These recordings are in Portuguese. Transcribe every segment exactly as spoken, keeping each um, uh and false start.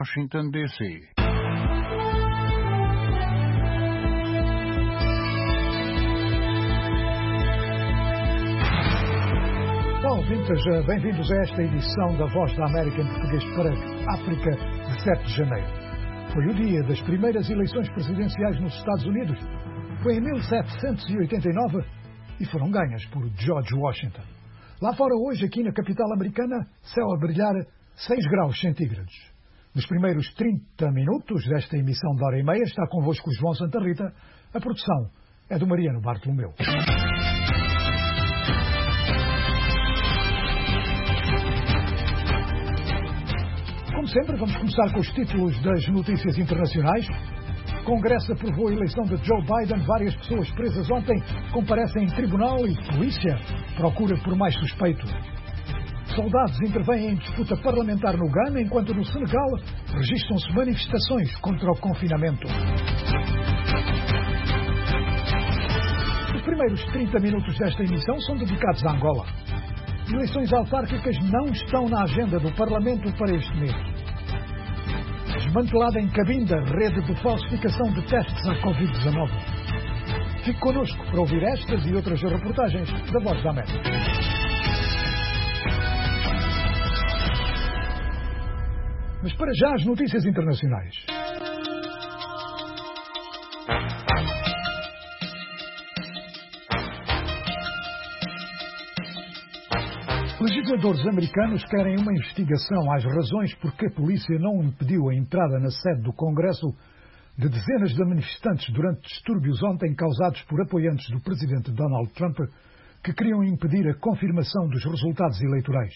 Washington, D C Olá, ouvintes, bem-vindos a esta edição da Voz da América em português para a África, de sete de janeiro. Foi o dia das primeiras eleições presidenciais nos Estados Unidos. Foi em mil setecentos e oitenta e nove e foram ganhas por George Washington. Lá fora hoje, aqui na capital americana, céu a brilhar seis graus centígrados. Nos primeiros trinta minutos desta emissão de hora e meia está convosco o João Santa Rita. A produção é do Mariano Bartolomeu. Como sempre, vamos começar com os títulos das notícias internacionais. O Congresso aprovou a eleição de Joe Biden. Várias pessoas presas ontem comparecem em tribunal e polícia procura por mais suspeitos. Soldados intervêm em disputa parlamentar no Ghana, enquanto no Senegal registram-se manifestações contra o confinamento. Os primeiros trinta minutos desta emissão são dedicados a Angola. Eleições autárquicas não estão na agenda do Parlamento para este mês. Desmantelada em Cabinda rede de falsificação de testes à covid dezenove. Fique connosco para ouvir estas e outras reportagens da Voz da América. Mas para já as notícias internacionais. Legisladores americanos querem uma investigação às razões por que a polícia não impediu a entrada na sede do Congresso de dezenas de manifestantes durante distúrbios ontem causados por apoiantes do presidente Donald Trump que queriam impedir a confirmação dos resultados eleitorais.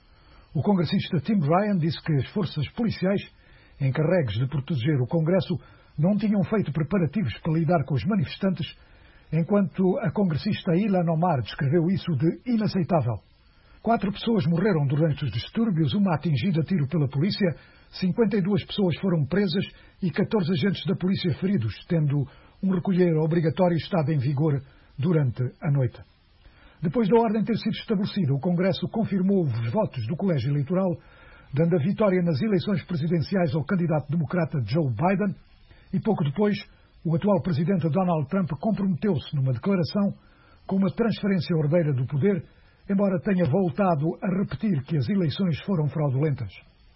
O congressista Tim Ryan disse que as forças policiais, encarregues de proteger o Congresso, não tinham feito preparativos para lidar com os manifestantes, enquanto a congressista Ilhan Omar descreveu isso de inaceitável. Quatro pessoas morreram durante os distúrbios, uma atingida a tiro pela polícia, cinquenta e duas pessoas foram presas e catorze agentes da polícia feridos, tendo um recolher obrigatório estado em vigor durante a noite. Depois da ordem ter sido estabelecida, o Congresso confirmou os votos do colégio eleitoral, dando a vitória nas eleições presidenciais ao candidato democrata Joe Biden, e pouco depois, o atual presidente Donald Trump comprometeu-se numa declaração com uma transferência ordeira do poder, embora tenha voltado a repetir que as eleições foram fraudulentas.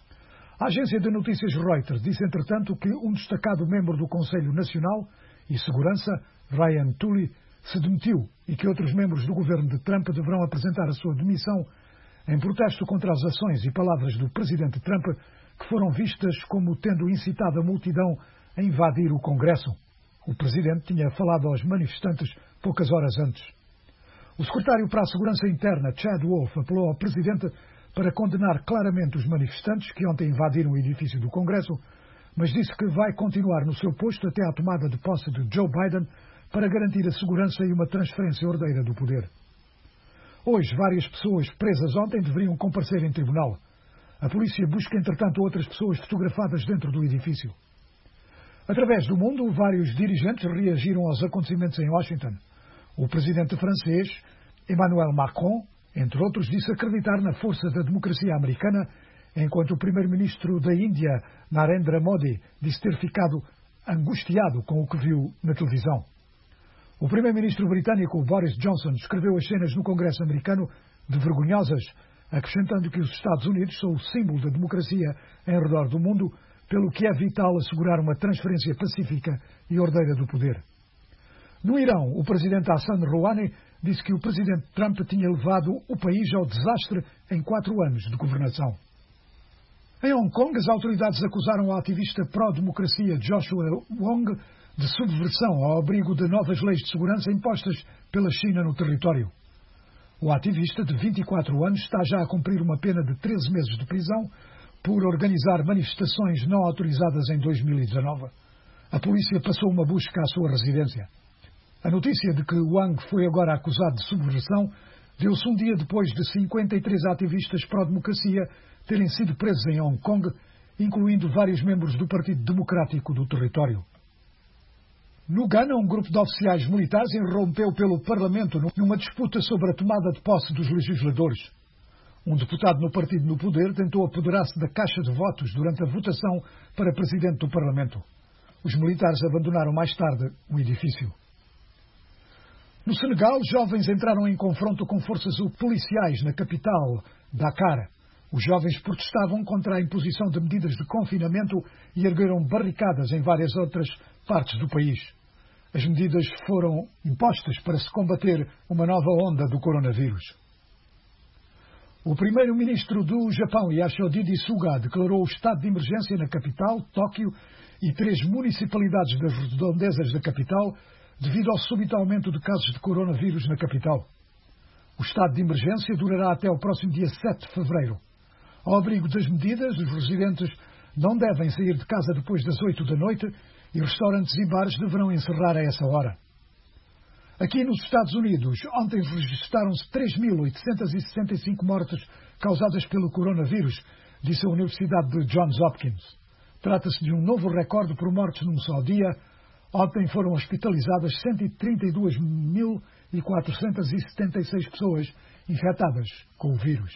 A agência de notícias Reuters disse, entretanto, que um destacado membro do Conselho Nacional e Segurança, Ryan Tooley, se demitiu e que outros membros do governo de Trump deverão apresentar a sua demissão em protesto contra as ações e palavras do presidente Trump, que foram vistas como tendo incitado a multidão a invadir o Congresso. O presidente tinha falado aos manifestantes poucas horas antes. O secretário para a Segurança Interna, Chad Wolf, apelou ao presidente para condenar claramente os manifestantes que ontem invadiram o edifício do Congresso, mas disse que vai continuar no seu posto até à tomada de posse de Joe Biden para garantir a segurança e uma transferência ordeira do poder. Hoje, várias pessoas presas ontem deveriam comparecer em tribunal. A polícia busca, entretanto, outras pessoas fotografadas dentro do edifício. Através do mundo, vários dirigentes reagiram aos acontecimentos em Washington. O presidente francês, Emmanuel Macron, entre outros, disse acreditar na força da democracia americana, enquanto o primeiro-ministro da Índia, Narendra Modi, disse ter ficado angustiado com o que viu na televisão. O primeiro-ministro britânico, Boris Johnson, descreveu as cenas no Congresso americano de vergonhosas, acrescentando que os Estados Unidos são o símbolo da democracia em redor do mundo, pelo que é vital assegurar uma transferência pacífica e ordeira do poder. No Irão, o presidente Hassan Rouhani disse que o presidente Trump tinha levado o país ao desastre em quatro anos de governação. Em Hong Kong, as autoridades acusaram o ativista pró-democracia Joshua Wong de subversão ao abrigo de novas leis de segurança impostas pela China no território. O ativista, de vinte e quatro anos, está já a cumprir uma pena de treze meses de prisão por organizar manifestações não autorizadas em dois mil e dezanove. A polícia passou uma busca à sua residência. A notícia de que Wang foi agora acusado de subversão deu-se um dia depois de cinquenta e três ativistas pró-democracia terem sido presos em Hong Kong, incluindo vários membros do Partido Democrático do território. No Ghana, um grupo de oficiais militares irrompeu pelo Parlamento numa disputa sobre a tomada de posse dos legisladores. Um deputado no partido no poder tentou apoderar-se da caixa de votos durante a votação para presidente do Parlamento. Os militares abandonaram mais tarde o edifício. No Senegal, jovens entraram em confronto com forças policiais na capital, Dakar. Os jovens protestavam contra a imposição de medidas de confinamento e ergueram barricadas em várias outras partes do país. As medidas foram impostas para se combater uma nova onda do coronavírus. O primeiro-ministro do Japão, Yoshihide Suga, declarou o estado de emergência na capital, Tóquio, e três municipalidades das redondezas da capital, devido ao súbito aumento de casos de coronavírus na capital. O estado de emergência durará até o próximo dia sete de fevereiro. Ao abrigo das medidas, os residentes não devem sair de casa depois das oito da noite e restaurantes e bares deverão encerrar a essa hora. Aqui nos Estados Unidos, ontem registaram-se três mil oitocentos e sessenta e cinco mortes causadas pelo coronavírus, disse a Universidade de Johns Hopkins. Trata-se de um novo recorde por mortes num só dia. Ontem foram hospitalizadas cento e trinta e dois mil quatrocentos e setenta e seis pessoas infectadas com o vírus.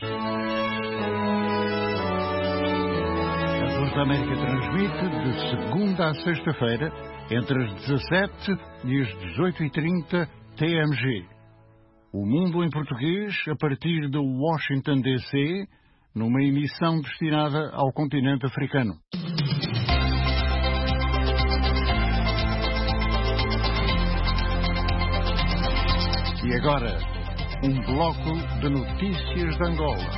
A Voz da América transmite de segunda a sexta-feira, entre as dezassete e as dezoito e trinta T M G. O Mundo em Português, a partir de Washington, D C, numa emissão destinada ao continente africano. E agora, um bloco de notícias de Angola.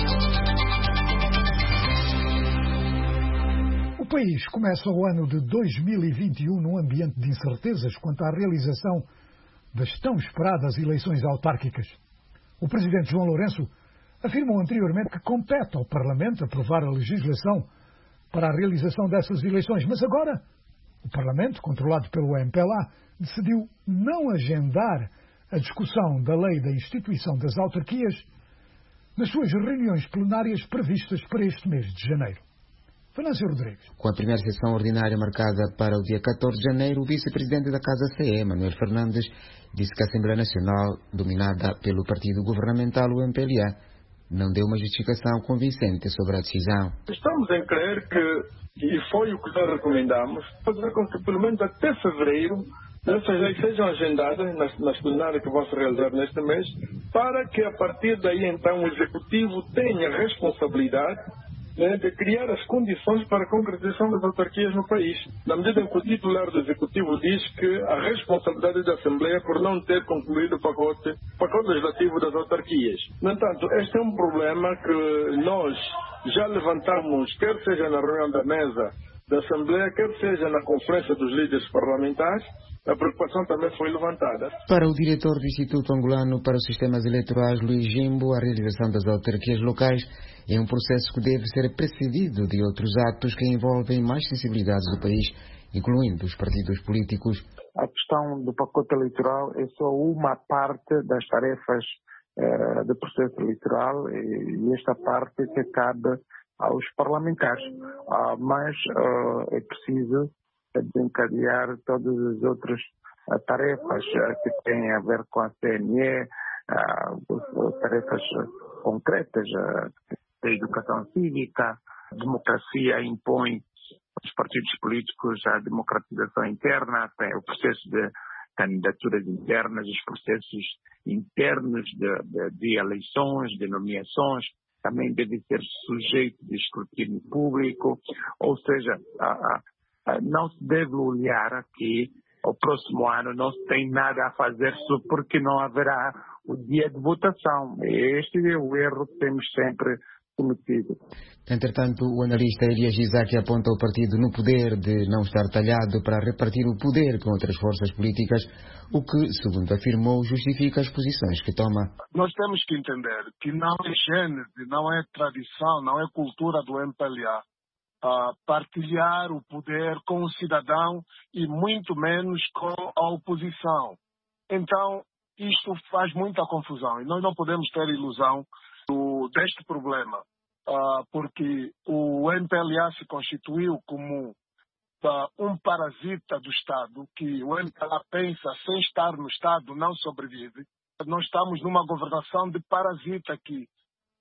O país começa o ano de dois mil e vinte e um num ambiente de incertezas quanto à realização das tão esperadas eleições autárquicas. O presidente João Lourenço afirmou anteriormente que compete ao Parlamento aprovar a legislação para a realização dessas eleições, mas agora o Parlamento, controlado pelo M P L A, decidiu não agendar a discussão da lei da instituição das autarquias nas suas reuniões plenárias previstas para este mês de janeiro. Venâncio Rodrigues. Com a primeira sessão ordinária marcada para o dia catorze de janeiro, o vice-presidente da Casa C E, Manuel Fernandes, disse que a Assembleia Nacional, dominada pelo partido governamental, o M P L A, não deu uma justificação convincente sobre a decisão. Estamos em crer que, e foi o que nós recomendamos, fazer com que pelo menos até fevereiro essas leis sejam agendadas nas, nas plenárias que vão se realizar neste mês, para que a partir daí então o Executivo tenha responsabilidade, né, de criar as condições para a concretização das autarquias no país. Na medida em que o titular do Executivo diz que a responsabilidade da Assembleia por não ter concluído o pacote, pacote legislativo das autarquias. No entanto, este é um problema que nós já levantamos, quer seja na reunião da mesa da Assembleia, quer seja na Conferência dos Líderes Parlamentares. A preocupação também foi levantada. Para o diretor do Instituto Angolano para os Sistemas Eleitorais, Luís Jimbo, a realização das autarquias locais é um processo que deve ser precedido de outros atos que envolvem mais sensibilidades do país, incluindo os partidos políticos. A questão do pacote eleitoral é só uma parte das tarefas eh, do processo eleitoral e esta parte que cabe aos parlamentares. Ah, mas ah, é preciso desencadear todas as outras uh, tarefas uh, que têm a ver com a C N E, uh, tarefas uh, concretas uh, da educação cívica. A democracia impõe aos partidos políticos a democratização interna, o processo de candidaturas internas, os processos internos de, de, de eleições, de nomeações, também deve ser sujeito de escrutínio público, ou seja, a, a não se deve olhar que o próximo ano não se tem nada a fazer só porque não haverá o dia de votação. Este é o erro que temos sempre cometido. Entretanto, o analista Elias Isaac aponta o partido no poder de não estar talhado para repartir o poder com outras forças políticas, o que, segundo afirmou, justifica as posições que toma. Nós temos que entender que não é gênese, não é tradição, não é cultura do M P L A. Uh, partilhar o poder com o cidadão e muito menos com a oposição. Então, isto faz muita confusão e nós não podemos ter ilusão do, deste problema, uh, porque o M P L A se constituiu como uh, um parasita do Estado, que o M P L A pensa sem estar no Estado não sobrevive. Nós estamos numa governação de parasita aqui.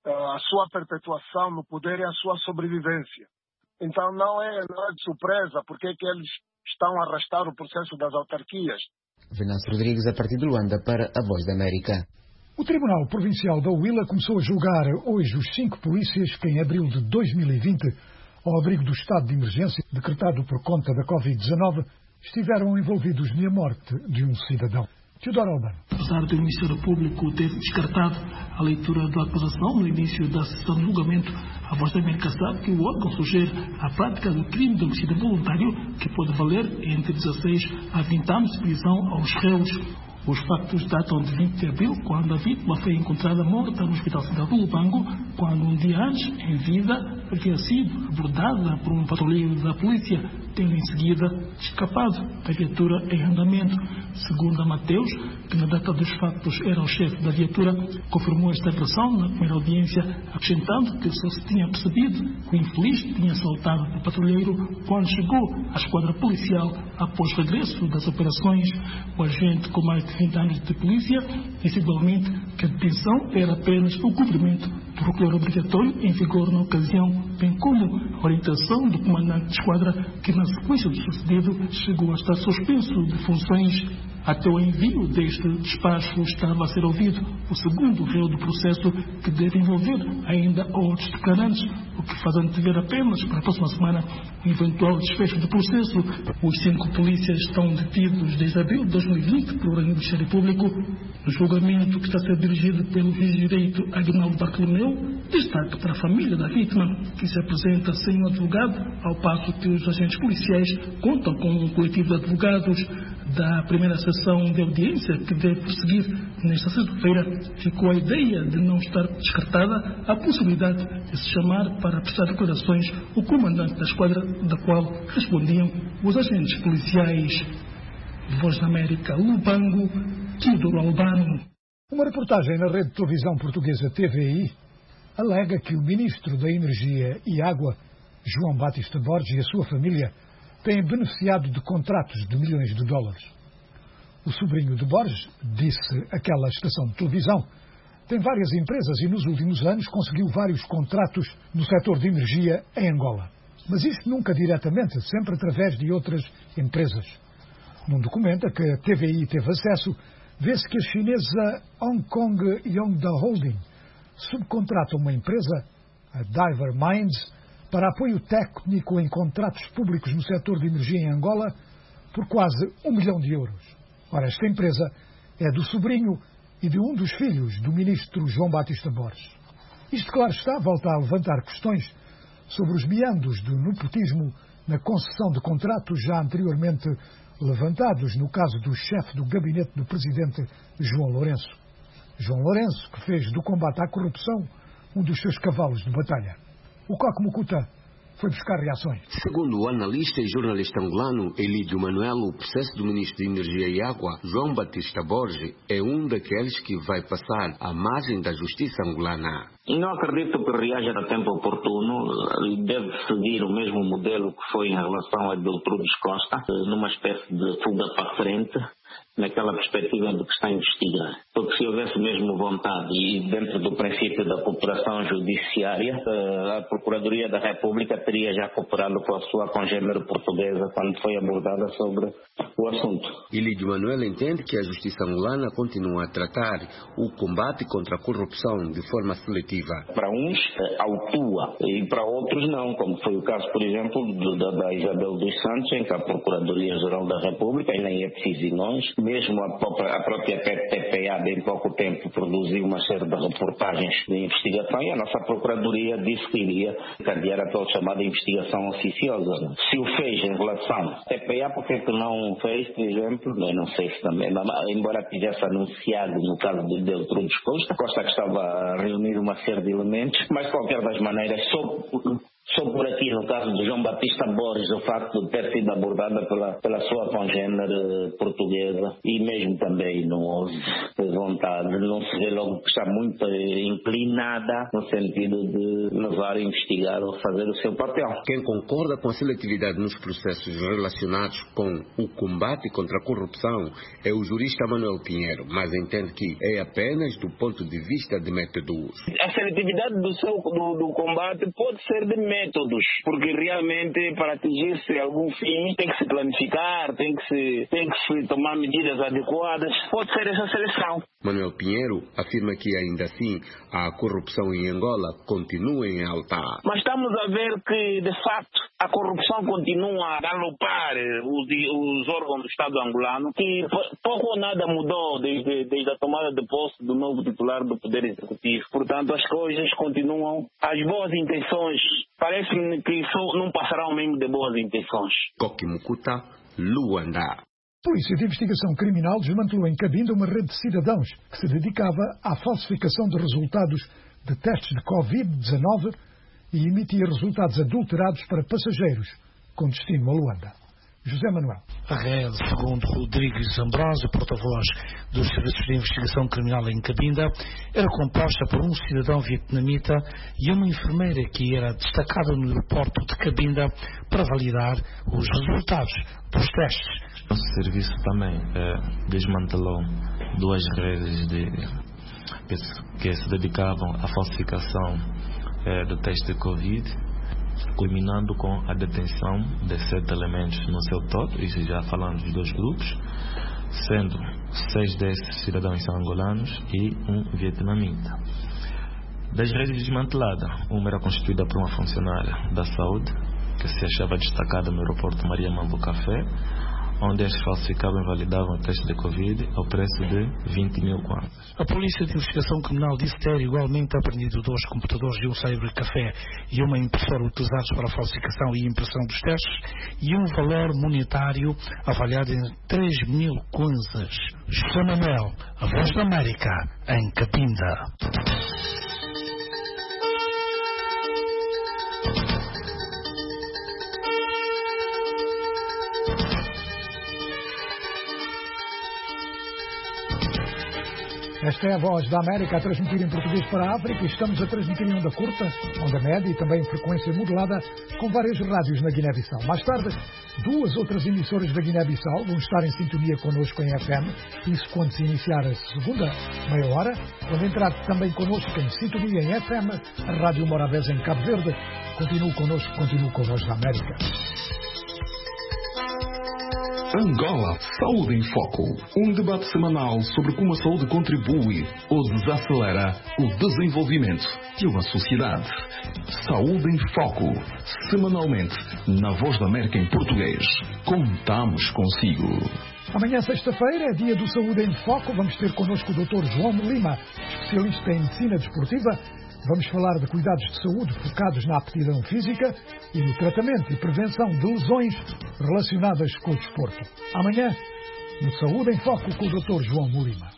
a sua perpetuação no poder e a sua sobrevivência. Então não é, não é de surpresa porque é que eles estão a arrastar o processo das autarquias. Venâncio Rodrigues, a partir de Luanda, para a Voz da América. O Tribunal Provincial da Huila começou a julgar hoje os cinco polícias que em abril de dois mil e vinte, ao abrigo do estado de emergência decretado por conta da covid dezenove, estiveram envolvidos na morte de um cidadão. Teodoro Albano. Apesar do Ministério Público ter descartado a leitura da acusação no início da sessão de julgamento, a Voz da América sabe que o órgão sugere a prática do crime de homicídio voluntário, que pode valer entre dezasseis a vinte anos de prisão aos réus. Os factos datam de vinte de abril, quando a vítima foi encontrada morta no Hospital Central do Lubango, quando um dia antes, em vida, havia sido abordada por um patrulheiro da polícia, tendo em seguida escapado da viatura em andamento. Segundo a Mateus, que na data dos factos era o chefe da viatura, confirmou esta versão na primeira audiência, acrescentando que só se tinha percebido que o infeliz tinha saltado o patrulheiro quando chegou à esquadra policial após o regresso das operações. O agente, com mais de vinte anos de polícia, disse igualmente que a detenção era apenas o cumprimento do recolher obrigatório em vigor na ocasião, bem como a orientação do comandante de esquadra, que na sequência do sucedido chegou a estar suspenso de funções. Até o envio deste despacho estava a ser ouvido o segundo réu do processo, que deve envolver ainda outros declarantes, o que faz antever apenas para a próxima semana o eventual desfecho do processo. Os cinco polícias estão detidos desde abril de dois mil e vinte por ordem do Ministério Público. No julgamento, que está a ser dirigido pelo juiz de direito Aguinaldo Bartolomeu, destaque para a família da vítima, que se apresenta sem um advogado, ao passo que os agentes policiais contam com um coletivo de advogados. Da primeira sessão de audiência, que deve prosseguir nesta sexta-feira, ficou a ideia de não estar descartada a possibilidade de se chamar para prestar declarações o comandante da esquadra, da qual respondiam os agentes policiais. Voz da América, Lubango, Teodoro Albano. Uma reportagem na rede de televisão portuguesa T V I alega que o ministro da Energia e Água, João Batista Borges, e a sua família têm beneficiado de contratos de milhões de dólares. O sobrinho de Borges, disse aquela estação de televisão, tem várias empresas e nos últimos anos conseguiu vários contratos no setor de energia em Angola. Mas isto nunca diretamente, sempre através de outras empresas. Num documento a que a T V I teve acesso, vê-se que a chinesa Hong Kong Yongda Holding subcontrata uma empresa, a Diver Mines, para apoio técnico em contratos públicos no setor de energia em Angola por quase um milhão de euros. Ora, esta empresa é do sobrinho e de um dos filhos do ministro João Batista Borges. Isto, claro está, volta a levantar questões sobre os meandros do nepotismo na concessão de contratos já anteriormente levantados no caso do chefe do gabinete do presidente João Lourenço. João Lourenço, que fez do combate à corrupção um dos seus cavalos de batalha. O Coque Mucuta foi buscar reações. Segundo o analista e jornalista angolano Elídio Manuel, o processo do ministro de Energia e Água, João Batista Borges, é um daqueles que vai passar à margem da justiça angolana. E não acredito que reaja a tempo oportuno e deve seguir o mesmo modelo que foi em relação a Deltrudes Costa, numa espécie de fuga para frente, naquela perspectiva do que está a investigar. Porque se houvesse mesmo vontade e dentro do princípio da cooperação judiciária, a Procuradoria da República teria já cooperado com a sua congênere portuguesa quando foi abordada sobre o assunto. Elídio Manuel entende que a justiça angolana continua a tratar o combate contra a corrupção de forma seletiva. Para uns, autua, e para outros não, como foi o caso, por exemplo, da, da Isabel dos Santos, em que a Procuradoria-Geral da República, e nem é preciso ir longe, mesmo a própria, a própria T P A, em pouco tempo, produziu uma série de reportagens de investigação e a nossa Procuradoria disse que iria cadear a tal chamada investigação oficiosa. Se o fez em relação à T P A, por que não fez, por exemplo? Eu não sei se também, embora tivesse anunciado no caso de Deltrudes Costa, Costa que estava a reunir uma série de elementos, mas de qualquer das maneiras, só Só por aqui, no caso de João Batista Borges, o facto de ter sido abordada pela, pela sua congênere portuguesa, e mesmo também não houve vontade, não se vê logo que está muito inclinada no sentido de levar a investigar ou fazer o seu papel. Quem concorda com a seletividade nos processos relacionados com o combate contra a corrupção é o jurista Manuel Pinheiro, mas entende que é apenas do ponto de vista de métodos. A seletividade do, seu, do, do combate pode ser de métodos, porque realmente para atingir-se algum fim tem que se planificar, tem que se, tem que se tomar medidas adequadas, pode ser essa seleção. Manuel Pinheiro afirma que ainda assim a corrupção em Angola continua em alta. Mas estamos a ver que de facto a corrupção continua a galopar os, os órgãos do Estado angolano, que pouco ou nada mudou desde, desde a tomada de posse do novo titular do Poder Executivo. Portanto, as coisas continuam, as boas intenções parece-me que só não passarão mesmo de boas intenções. Coque Mucuta, Luanda. A Polícia de Investigação Criminal desmantelou em Cabinda uma rede de cidadãos que se dedicava à falsificação de resultados de testes de covid dezanove e emitia resultados adulterados para passageiros com destino a Luanda. José Manuel. A rede, segundo Rodrigues Ambrosio, porta-voz dos Serviços de Investigação Criminal em Cabinda, era composta por um cidadão vietnamita e uma enfermeira que era destacada no aeroporto de Cabinda para validar os resultados dos testes. Nosso serviço também eh, desmantelou duas redes de, que, se, que se dedicavam à falsificação eh, do teste de Covid, culminando com a detenção de sete elementos no seu todo, isso já falando dos dois grupos, sendo seis desses cidadãos angolanos e um vietnamita. Das redes desmanteladas, uma era constituída por uma funcionária da saúde, que se achava destacada no aeroporto Maria Mambo Café, onde eles falsificavam e validavam o teste de Covid ao preço de vinte mil kwanzas. A Polícia de Investigação Criminal disse ter igualmente apreendido dois computadores de um cybercafé e uma impressora utilizados para a falsificação e impressão dos testes e um valor monetário avaliado em três mil kwanzas. José Manuel, a Voz da América, em Cabinda. Esta é a Voz da América a transmitir em português para a África. Estamos a transmitir em onda curta, onda média e também em frequência modulada com várias rádios na Guiné-Bissau. Mais tarde, duas outras emissoras da Guiné-Bissau vão estar em sintonia connosco em F M. Isso quando se iniciar a segunda meia hora. Quando entrar também connosco em sintonia em F M, a Rádio Morabeza em Cabo Verde. Continue connosco, continue com a Voz da América. Angola Saúde em Foco. Um debate semanal sobre como a saúde contribui ou desacelera o desenvolvimento de uma sociedade. Saúde em Foco. Semanalmente, na Voz da América em português. Contamos consigo. Amanhã, sexta-feira, é dia do Saúde em Foco. Vamos ter connosco o doutor João Lima, especialista em medicina desportiva. Vamos falar de cuidados de saúde focados na aptidão física e no tratamento e prevenção de lesões relacionadas com o desporto. Amanhã, no Saúde em Foco, com o doutor João Lima.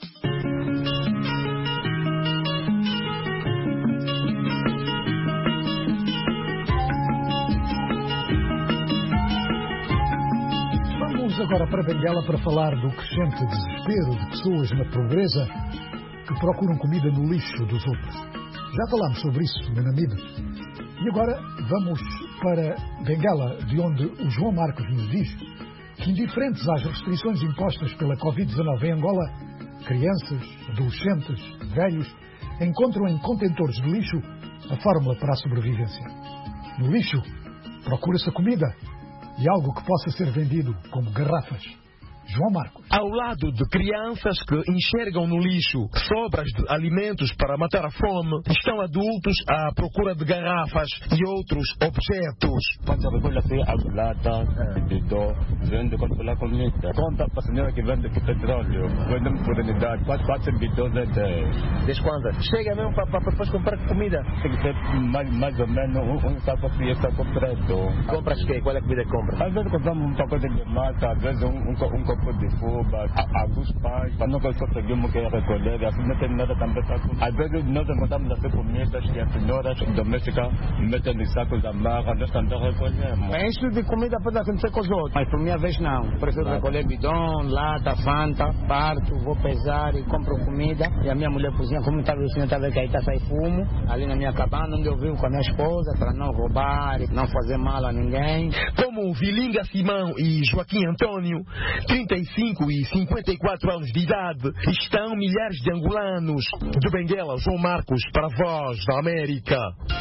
Vamos agora para Benguela para falar do crescente desespero de pessoas na pobreza que procuram comida no lixo dos outros. Já falámos sobre isso no Namibe. E agora vamos para Benguela, de onde o João Marcos nos diz que, indiferentes às restrições impostas pela covid dezanove em Angola, crianças, adolescentes, velhos, encontram em contentores de lixo a fórmula para a sobrevivência. No lixo, procura-se a comida e algo que possa ser vendido como garrafas. João Marcos. Ao lado de crianças que enxergam no lixo sobras de alimentos para matar a fome, estão adultos à procura de garrafas e outros objetos. Quando recolhe aqui a lata, bidô, vende para comida. Conta para a senhora que vende aqui petróleo. Vendemos por unidade, quatro, quatro bidôs é dez. Desde quando? Chega mesmo para, para depois comprar comida? Tem que ser mais, mais ou menos um, um saco aqui, esse saco preto. Compras o quê? Qual é a comida que compra? Às vezes compramos um pacote de massa, às vezes um, um, um copo de fuba, alguns pais, para não conseguirmos que recolher, assim não tem nada também. Às vezes nós encontramos até comidas que as senhoras domésticas metem em sacos da marra, nós também recolhemos. Isso de comida pode acontecer com os outros, mas por minha vez não. Preciso claro. recolher bidão, lata, fanta, parto, vou pesar e compro comida. E a minha mulher cozinha, como está o senhor, está vendo que aí está sai fumo, ali na minha cabana, onde eu vivo com a minha esposa, para não roubar, não fazer mal a ninguém. Como Vilinga Simão e Joaquim Antônio, trinta e cinco e cinquenta e quatro anos de idade, estão milhares de angolanos. Do Benguela, João Marcos, para a Voz da América.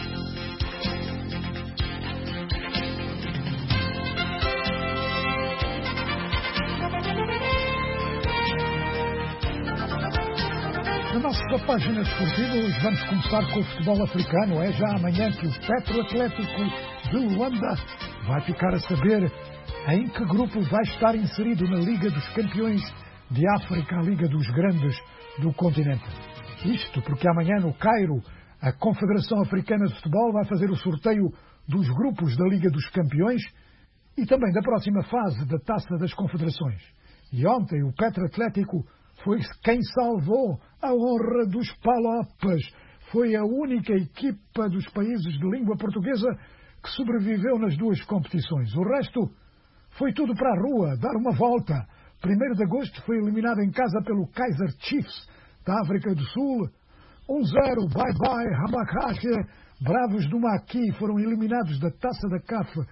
Na nossa página esportiva, hoje vamos começar com o futebol africano. É já amanhã que o Petro Atlético de Luanda vai ficar a saber em que grupo vai estar inserido na Liga dos Campeões de África, a Liga dos Grandes do continente. Isto porque amanhã no Cairo, a Confederação Africana de Futebol vai fazer o sorteio dos grupos da Liga dos Campeões e também da próxima fase da Taça das Confederações. E ontem o Petro Atlético foi quem salvou a honra dos Palopes. Foi a única equipa dos países de língua portuguesa que sobreviveu nas duas competições. O resto foi tudo para a rua, dar uma volta. primeiro de agosto foi eliminado em casa pelo Kaizer Chiefs da África do Sul. um zero, bye-bye, Habakache. Bravos do Maqui foram eliminados da Taça da C A F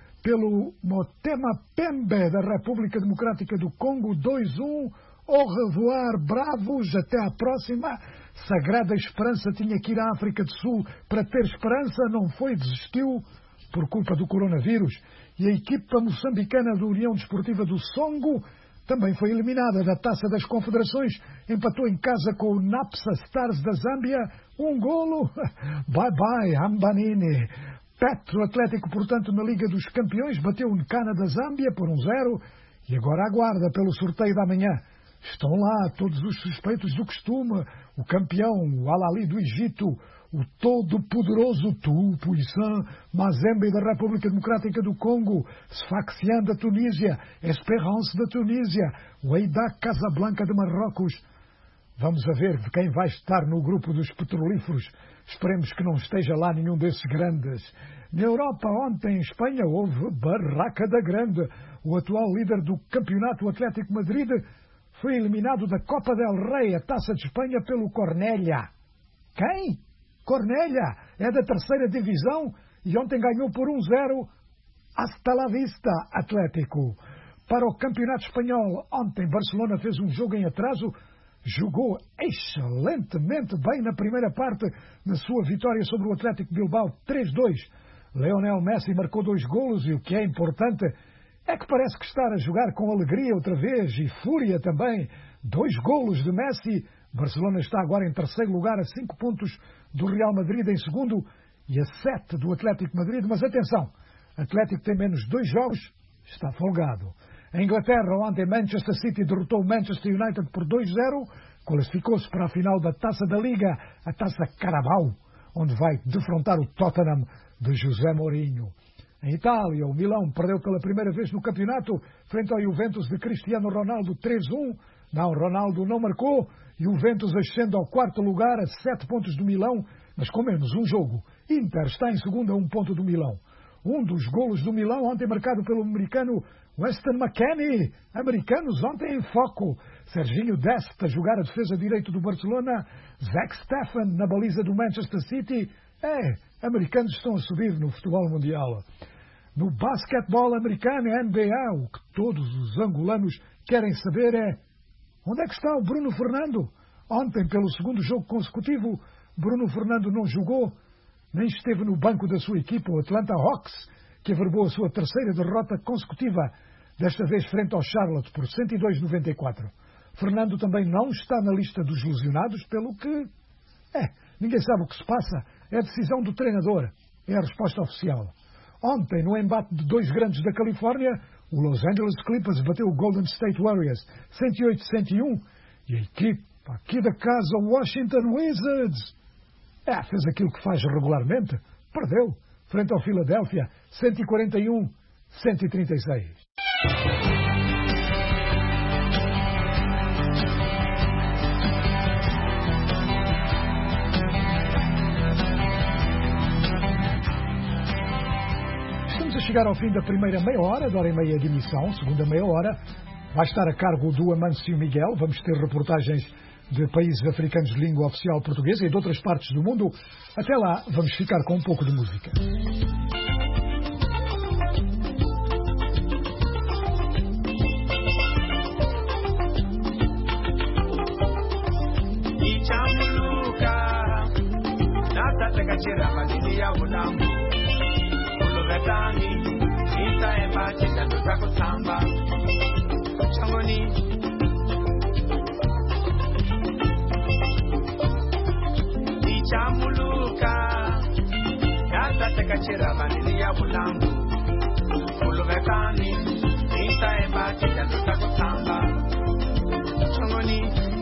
pelo Motema Pembe da República Democrática do Congo. dois a um. Au revoir, bravos, até à próxima. Sagrada Esperança tinha que ir à África do Sul para ter esperança, não foi, desistiu por culpa do coronavírus. E a equipa moçambicana da União Desportiva do Songo também foi eliminada da Taça das Confederações, empatou em casa com o Napsa Stars da Zâmbia, um golo. Bye bye, Ambanini. Petro Atlético, portanto, na Liga dos Campeões, bateu o Nkana da Zâmbia por um zero e agora aguarda pelo sorteio da manhã. Estão lá todos os suspeitos do costume, o campeão, o Al-Ali do Egito, o todo-poderoso Tupuisan Mazembe da República Democrática do Congo, Sfaxian da Tunísia, Esperance da Tunísia, o Wydad Casablanca de Marrocos. Vamos a ver de quem vai estar no grupo dos petrolíferos. Esperemos que não esteja lá nenhum desses grandes. Na Europa, ontem, em Espanha, houve Barraca da Grande. O atual líder do campeonato, o Atlético Madrid, foi eliminado da Copa del Rey, a Taça de Espanha, pelo Cornellà. Quem? Cornellà. É da terceira divisão e ontem ganhou por um zero. Hasta la vista, Atlético. Para o campeonato espanhol, ontem Barcelona fez um jogo em atraso, jogou excelentemente bem na primeira parte, na sua vitória sobre o Atlético Bilbao três a dois. Lionel Messi marcou dois golos e o que é importante é que parece que está a jogar com alegria outra vez e fúria também. Dois golos de Messi. Barcelona está agora em terceiro lugar, a cinco pontos do Real Madrid em segundo e a sete do Atlético Madrid. Mas atenção, Atlético tem menos dois jogos, está folgado. Em Inglaterra, ontem Manchester City derrotou o Manchester United por dois a zero, qualificou-se para a final da Taça da Liga, a Taça Carabao, onde vai defrontar o Tottenham de José Mourinho. Em Itália, o Milão perdeu pela primeira vez no campeonato frente ao Juventus de Cristiano Ronaldo três a um. Não, Ronaldo não marcou e o Juventus ascende ao quarto lugar a sete pontos do Milão, mas com menos um jogo. Inter está em segundo a um ponto do Milão. Um dos golos do Milão ontem marcado pelo americano Weston McKennie. Americanos ontem em foco. Serginho Dest a jogar a defesa direito do Barcelona. Zach Steffen na baliza do Manchester City. É, americanos estão a subir no futebol mundial. No basquetebol americano, N B A, o que todos os angolanos querem saber é: onde é que está o Bruno Fernando? Ontem, pelo segundo jogo consecutivo, Bruno Fernando não jogou, nem esteve no banco da sua equipa, o Atlanta Hawks, que averbou a sua terceira derrota consecutiva, desta vez frente ao Charlotte, por cento e dois a noventa e quatro. Fernando também não está na lista dos lesionados, pelo que... É, ninguém sabe o que se passa. É a decisão do treinador. É a resposta oficial. Ontem, no embate de dois grandes da Califórnia, o Los Angeles Clippers bateu o Golden State Warriors cento e oito a cento e um e a equipe aqui da casa, o Washington Wizards, é, fez aquilo que faz regularmente, perdeu frente ao Philadelphia cento e quarenta e um a cento e trinta e seis. chegar ao fim da primeira meia hora, da hora e meia de emissão. Segunda meia hora vai estar a cargo do Amâncio Miguel. Vamos ter reportagens de países africanos de língua oficial portuguesa e de outras partes do mundo. Até lá, vamos ficar com um pouco de música. Chamuluka, Gata Takachira, Vanilla Bulangu, Uluvekani, Inta Eba, Chaka Samba, Chongoni.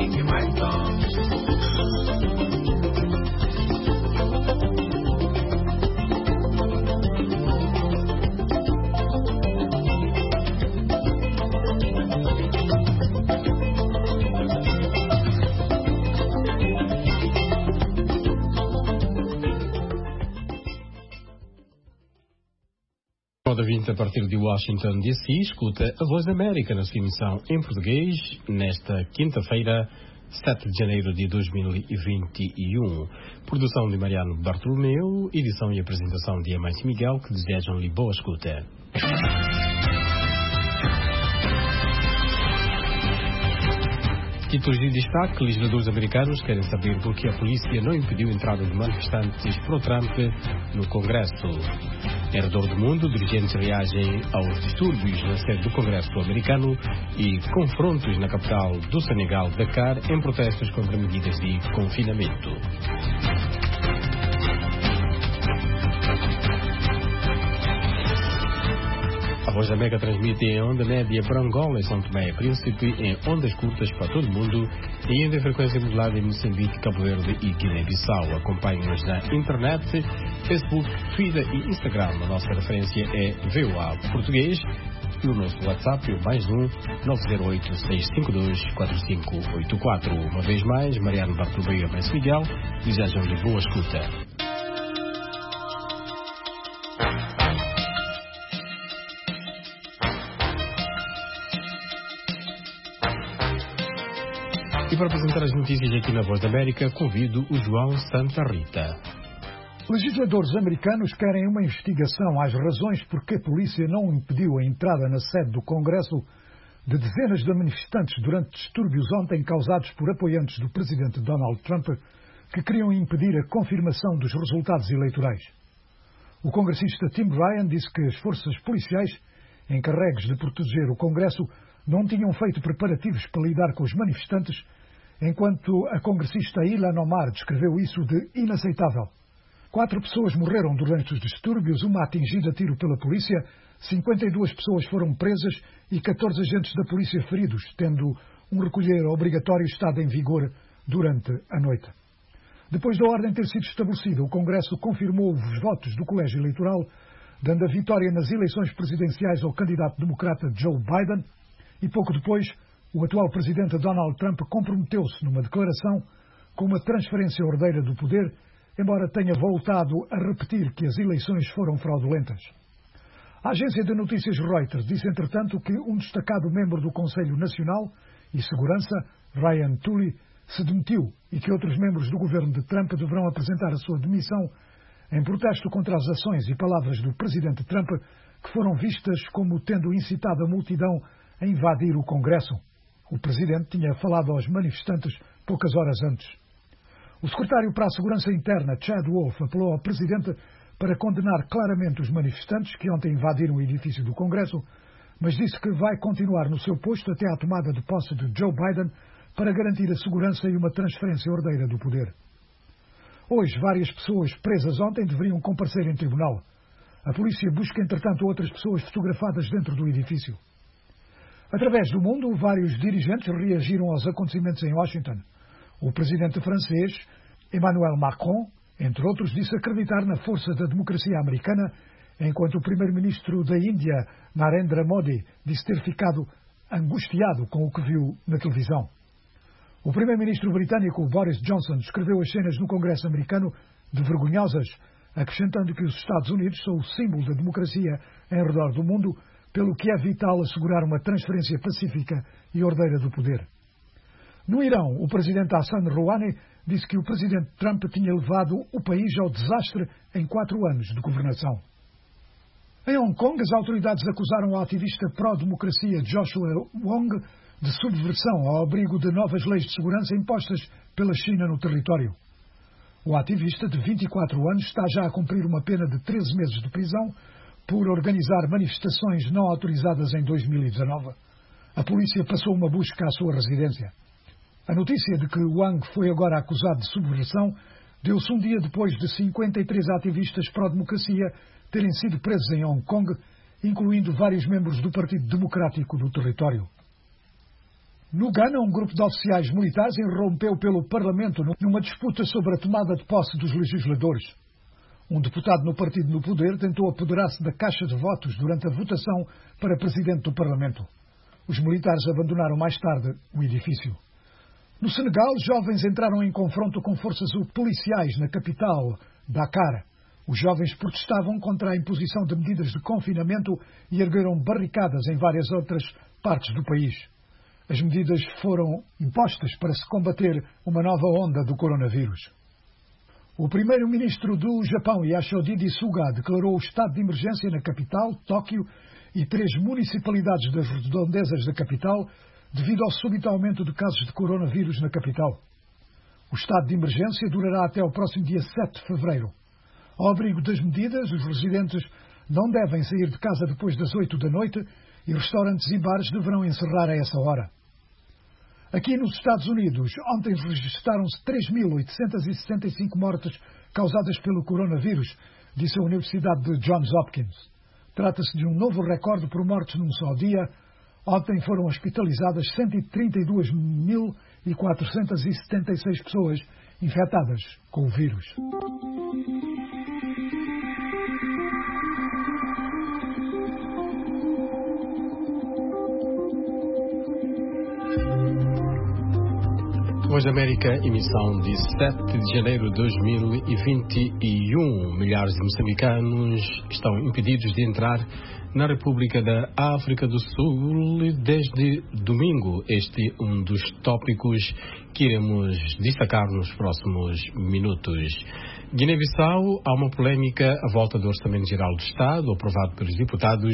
ninguém mais som. A partir de Washington, D C, escuta a Voz da América na sua emissão em português nesta quinta-feira, sete de janeiro de dois mil e vinte e um. Produção de Mariano Bartolomeu, edição e apresentação de Amâncio Miguel, que desejam-lhe boa escuta. Títulos de destaque: legisladores americanos querem saber por que a polícia não impediu a entrada de manifestantes pró-Trump no Congresso. Em redor do mundo, dirigentes reagem aos distúrbios na sede do Congresso americano e confrontos na capital do Senegal, Dakar, em protestos contra medidas de confinamento. A Voz da América transmite em onda média para Angola e São Tomé e Príncipe, em ondas curtas para todo o mundo e em frequência modulada em Moçambique, Cabo Verde e Guiné-Bissau. Acompanhe-nos na internet, Facebook, Twitter e Instagram. A nossa referência é V O A Português e o nosso WhatsApp é o mais um nove zero oito, seis cinco dois, quatro cinco oito quatro. Uma vez mais, Mariano Bartolomeu e Amâncio Miguel desejam-lhe boa escuta. E para apresentar as notícias aqui na Voz da América, convido o João Santa Rita. Legisladores americanos querem uma investigação às razões por que a polícia não impediu a entrada na sede do Congresso de dezenas de manifestantes durante distúrbios ontem causados por apoiantes do presidente Donald Trump que queriam impedir a confirmação dos resultados eleitorais. O congressista Tim Ryan disse que as forças policiais, encarregues de proteger o Congresso, não tinham feito preparativos para lidar com os manifestantes, enquanto a congressista Ilhan Omar descreveu isso de inaceitável. Quatro pessoas morreram durante os distúrbios, uma atingida a tiro pela polícia, cinquenta e duas pessoas foram presas e catorze agentes da polícia feridos, tendo um recolher obrigatório estado em vigor durante a noite. Depois da ordem ter sido estabelecida, o Congresso confirmou os votos do colégio eleitoral, dando a vitória nas eleições presidenciais ao candidato democrata Joe Biden, e pouco depois, o atual presidente Donald Trump comprometeu-se numa declaração com uma transferência ordeira do poder, embora tenha voltado a repetir que as eleições foram fraudulentas. A agência de notícias Reuters disse, entretanto, que um destacado membro do Conselho Nacional e Segurança, Ryan Tooley, se demitiu e que outros membros do governo de Trump deverão apresentar a sua demissão em protesto contra as ações e palavras do presidente Trump, que foram vistas como tendo incitado a multidão a invadir o Congresso. O presidente tinha falado aos manifestantes poucas horas antes. O secretário para a Segurança Interna, Chad Wolf, apelou ao presidente para condenar claramente os manifestantes que ontem invadiram o edifício do Congresso, mas disse que vai continuar no seu posto até à tomada de posse de Joe Biden para garantir a segurança e uma transferência ordeira do poder. Hoje, várias pessoas presas ontem deveriam comparecer em tribunal. A polícia busca, entretanto, outras pessoas fotografadas dentro do edifício. Através do mundo, vários dirigentes reagiram aos acontecimentos em Washington. O presidente francês, Emmanuel Macron, entre outros, disse acreditar na força da democracia americana, enquanto o primeiro-ministro da Índia, Narendra Modi, disse ter ficado angustiado com o que viu na televisão. O primeiro-ministro britânico, Boris Johnson, descreveu as cenas no Congresso americano de vergonhosas, acrescentando que os Estados Unidos são o símbolo da democracia em redor do mundo, pelo que é vital assegurar uma transferência pacífica e ordeira do poder. No Irão, o presidente Hassan Rouhani disse que o presidente Trump tinha levado o país ao desastre em quatro anos de governação. Em Hong Kong, as autoridades acusaram o ativista pró-democracia Joshua Wong de subversão ao abrigo de novas leis de segurança impostas pela China no território. O ativista, de vinte e quatro anos, está já a cumprir uma pena de treze meses de prisão por organizar manifestações não autorizadas em dois mil e dezanove. A polícia passou uma busca à sua residência. A notícia de que Wang foi agora acusado de subversão deu-se um dia depois de cinquenta e três ativistas pró-democracia terem sido presos em Hong Kong, incluindo vários membros do Partido Democrático do território. No Ghana, um grupo de oficiais militares irrompeu pelo Parlamento numa disputa sobre a tomada de posse dos legisladores. Um deputado no partido no poder tentou apoderar-se da caixa de votos durante a votação para presidente do Parlamento. Os militares abandonaram mais tarde o edifício. No Senegal, jovens entraram em confronto com forças policiais na capital, Dakar. Os jovens protestavam contra a imposição de medidas de confinamento e ergueram barricadas em várias outras partes do país. As medidas foram impostas para se combater uma nova onda do coronavírus. O primeiro-ministro do Japão, Yoshihide Suga, declarou o estado de emergência na capital, Tóquio, e três municipalidades das redondezas da capital, devido ao súbito aumento de casos de coronavírus na capital. O estado de emergência durará até o próximo dia sete de fevereiro. Ao abrigo das medidas, os residentes não devem sair de casa depois das oito da noite e restaurantes e bares deverão encerrar a essa hora. Aqui nos Estados Unidos, ontem registaram-se três mil oitocentas e sessenta e cinco mortes causadas pelo coronavírus, disse a Universidade de Johns Hopkins. Trata-se de um novo recorde por mortes num só dia. Ontem foram hospitalizadas cento e trinta e duas mil quatrocentas e setenta e seis pessoas infectadas com o vírus. Voz da América, emissão de sete de janeiro de dois mil e vinte e um. Milhares de moçambicanos estão impedidos de entrar na República da África do Sul desde domingo. Este é um dos tópicos que iremos destacar nos próximos minutos. Guiné-Bissau, há uma polémica à volta do Orçamento Geral do Estado, aprovado pelos deputados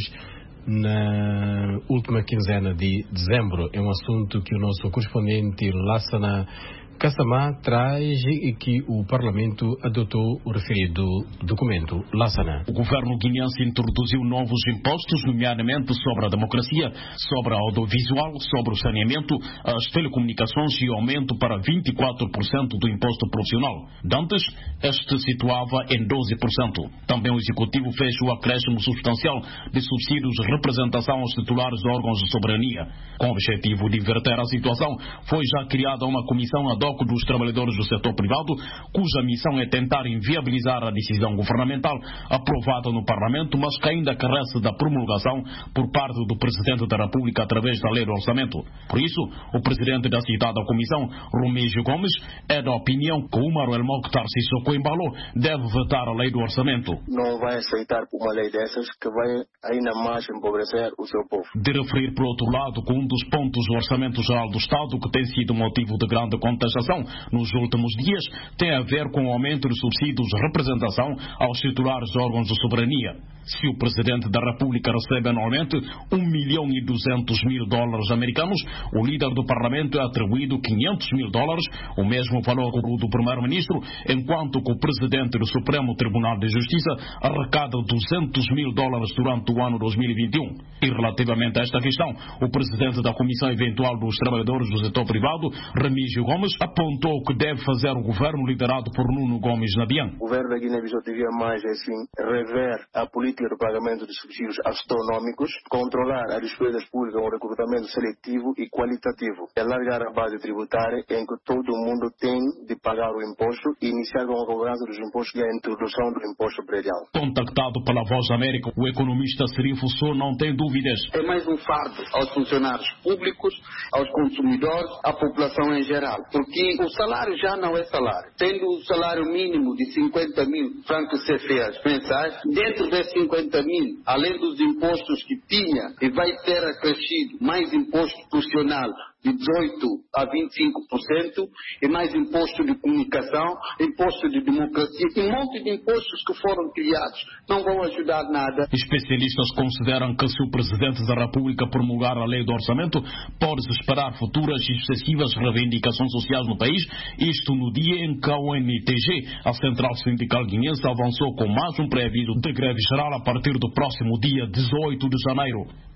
na última quinzena de dezembro. É um assunto que o nosso correspondente Lassana Kassamá traz e que o Parlamento adotou o referido documento. Lassana. O governo guineense introduziu novos impostos, nomeadamente sobre a democracia, sobre a audiovisual, sobre o saneamento, as telecomunicações e aumento para vinte e quatro por cento do imposto profissional. Dantes, este situava em doze por cento. Também o Executivo fez o acréscimo substancial de subsídios de representação aos titulares de órgãos de soberania. Com o objetivo de inverter a situação, foi já criada uma comissão ad hoc dos trabalhadores do setor privado, cuja missão é tentar inviabilizar a decisão governamental aprovada no Parlamento, mas que ainda carece da promulgação por parte do Presidente da República através da Lei do Orçamento. Por isso, o Presidente da citada comissão, Rumígio Gomes, é da opinião que o Maruel Mokhtar Sissoko Embalo deve vetar a Lei do Orçamento. Não vai aceitar uma lei dessas que vai ainda mais empobrecer o seu povo. De referir, por outro lado, que um dos pontos do Orçamento Geral do Estado que tem sido motivo de grande contestação nos últimos dias tem a ver com o aumento de subsídios de representação aos titulares de órgãos de soberania. Se o Presidente da República recebe anualmente um milhão e duzentos mil dólares americanos, o líder do Parlamento é atribuído quinhentos mil dólares, o mesmo valor do Primeiro-Ministro, enquanto que o Presidente do Supremo Tribunal de Justiça arrecada duzentos mil dólares durante o ano dois mil e vinte e um. E relativamente a esta questão, o Presidente da Comissão Eventual dos Trabalhadores do Setor Privado, Remígio Gomes, apontou que deve fazer o governo liderado por Nuno Gomes Nabian. O governo da Guiné-Bissau devia mais, assim, rever a política de pagamento de subsídios astronómicos, controlar as despesas públicas, um recrutamento seletivo e qualitativo, alargar a base tributária em que todo mundo tem de pagar o imposto e iniciar com a cobrança dos impostos e a introdução do imposto predial. Contactado pela Voz da América, o economista Serifo Sou não tem dúvidas. É mais um fardo aos funcionários públicos, aos consumidores, à população em geral, porque o salário já não é salário. Tendo o salário mínimo de cinquenta mil francos C F As mensais, dentro desses cinquenta mil, além dos impostos que tinha, e vai ter acrescido mais imposto profissional de dezoito a vinte e cinco por cento, e mais imposto de comunicação, imposto de democracia, e um monte de impostos que foram criados, não vão ajudar nada. Especialistas consideram que se o Presidente da República promulgar a Lei do Orçamento, pode-se esperar futuras e excessivas reivindicações sociais no país, isto no dia em que a O N T G, a Central Sindical Guinense, avançou com mais um pré-aviso de greve geral a partir do próximo dia dezoito de janeiro.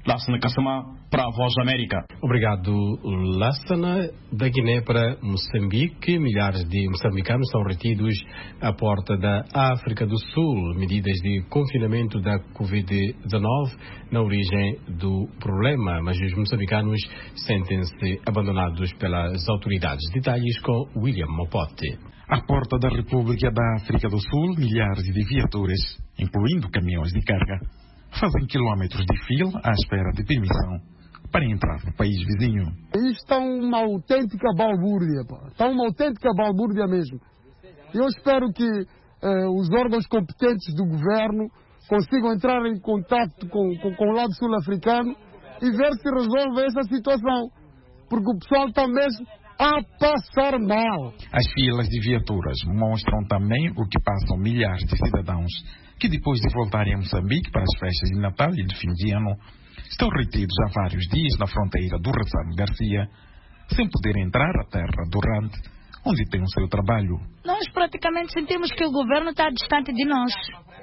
Lassana Kassamá, para a Voz da América. Obrigado, Lassana. Da Guiné para Moçambique, milhares de moçambicanos são retidos à porta da África do Sul. Medidas de confinamento da covid dezenove na origem do problema, mas os moçambicanos sentem-se abandonados pelas autoridades. Detalhes com William Mopote. À porta da República da África do Sul, milhares de viaturas, incluindo caminhões de carga, fazem quilómetros de fila à espera de permissão para entrar no país vizinho. Isto está uma autêntica balbúrdia, pá. Está uma autêntica balbúrdia mesmo. Eu espero que eh, os órgãos competentes do governo consigam entrar em contato com, com, com o lado sul-africano e ver se resolve essa situação, porque o pessoal está mesmo a passar mal. As filas de viaturas mostram também o que passam milhares de cidadãos que, depois de voltarem a Moçambique para as festas de Natal e de fim de ano, estão retidos há vários dias na fronteira do Ressano Garcia, sem poder entrar à terra do Rand, onde tem o seu trabalho. Nós praticamente sentimos que o governo está distante de nós,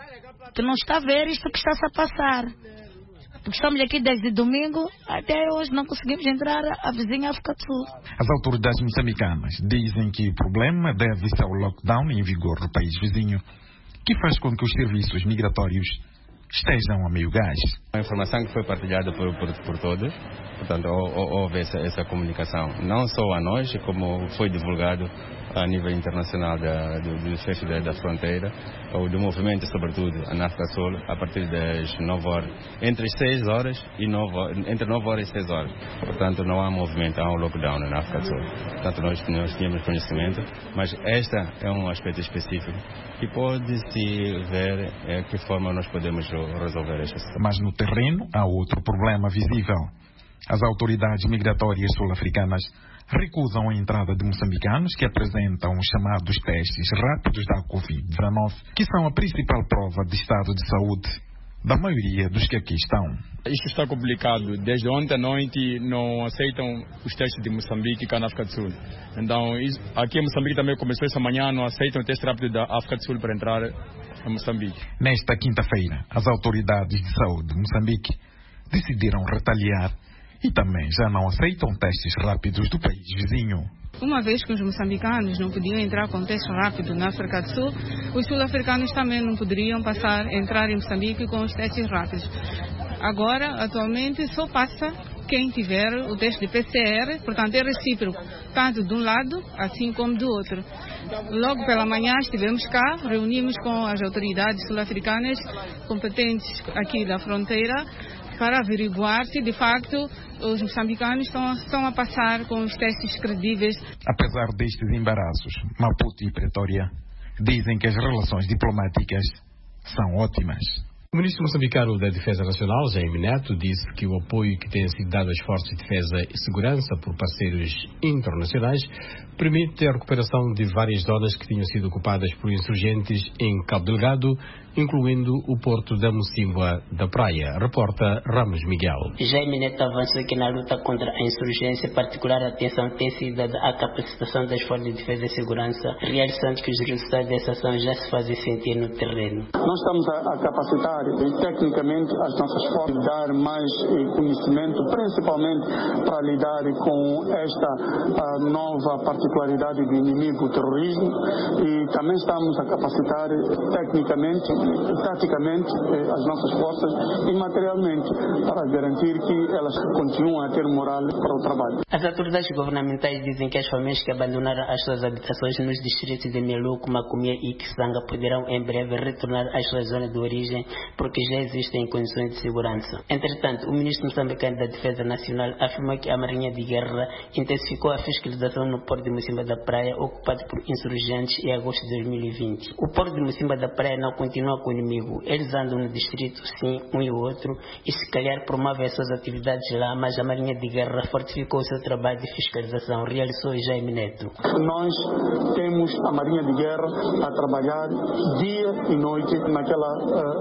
que não está a ver isto que está-se a passar. Porque estamos aqui desde domingo até hoje, não conseguimos entrar à vizinha África do Sul. As autoridades moçambicanas dizem que o problema deve-se ao lockdown em vigor no país vizinho, que faz com que os serviços migratórios estejam a meio gás. A informação que foi partilhada por, por, por todos, portanto, houve essa, essa comunicação, não só a nós, como foi divulgado a nível internacional da, do, do chefe da, da fronteira, ou do movimento, sobretudo, na África do Sul, a partir das nove horas, entre as seis horas e nove, entre nove horas e seis horas. Portanto, não há movimento, há um lockdown na África do Sul. Portanto, nós, nós tínhamos conhecimento, mas este é um aspecto específico e pode-se ver é, que forma nós podemos resolver esta situação. Mas no terreno há outro problema visível. As autoridades migratórias sul-africanas recusam a entrada de moçambicanos que apresentam os chamados testes rápidos da covid dezenove, que são a principal prova de estado de saúde da maioria dos que aqui estão. Isto está complicado. Desde ontem à noite não aceitam os testes de Moçambique cá na África do Sul. Então, isso, aqui em Moçambique também começou essa manhã, não aceitam o teste rápido da África do Sul para entrar em Moçambique. Nesta quinta-feira, as autoridades de saúde de Moçambique decidiram retaliar e também já não aceitam testes rápidos do país vizinho. Uma vez que os moçambicanos não podiam entrar com teste rápido na África do Sul, os sul-africanos também não poderiam passar, entrar em Moçambique com os testes rápidos. Agora, atualmente, só passa quem tiver o teste de P C R, portanto é recíproco, tanto de um lado assim como do outro. Logo pela manhã estivemos cá, reunimos com as autoridades sul-africanas competentes aqui da fronteira, para averiguar se de facto os moçambicanos estão, estão a passar com os testes credíveis. Apesar destes embaraços, Maputo e Pretória dizem que as relações diplomáticas são ótimas. O ministro moçambicano da Defesa Nacional, Jaime Neto, disse que o apoio que tem sido dado às forças de defesa e segurança por parceiros internacionais permite a recuperação de várias zonas que tinham sido ocupadas por insurgentes em Cabo Delgado, incluindo o porto da Mocimboa da Praia. Reporta Ramos Miguel. Jaime Neto avançou que na luta contra a insurgência, particular atenção tem sido dada à capacitação das forças de defesa e segurança, realçando que os resultados dessa ação já se fazem sentir no terreno. Nós estamos a, a capacitar tecnicamente as nossas forças, dar mais conhecimento, principalmente para lidar com esta a nova particularidade do inimigo, o terrorismo, e também estamos a capacitar tecnicamente, taticamente as nossas forças e materialmente para garantir que elas continuam a ter moral para o trabalho. As autoridades governamentais dizem que as famílias que abandonaram as suas habitações nos distritos de Meluco, Macomia e Kisanga poderão em breve retornar às suas zonas de origem, porque já existem condições de segurança. Entretanto, o ministro moçambicano da Defesa Nacional afirmou que a Marinha de Guerra intensificou a fiscalização no porto de Mocimboa da Praia, ocupado por insurgentes em agosto de dois mil e vinte. O porto de Mocimboa da Praia não continua com o inimigo. Eles andam no distrito, sim, um e o outro, e se calhar promovem as suas atividades lá, mas a Marinha de Guerra fortificou o seu trabalho de fiscalização, realizou Jaime Neto. Nós temos a Marinha de Guerra a trabalhar dia e noite naquela uh, zona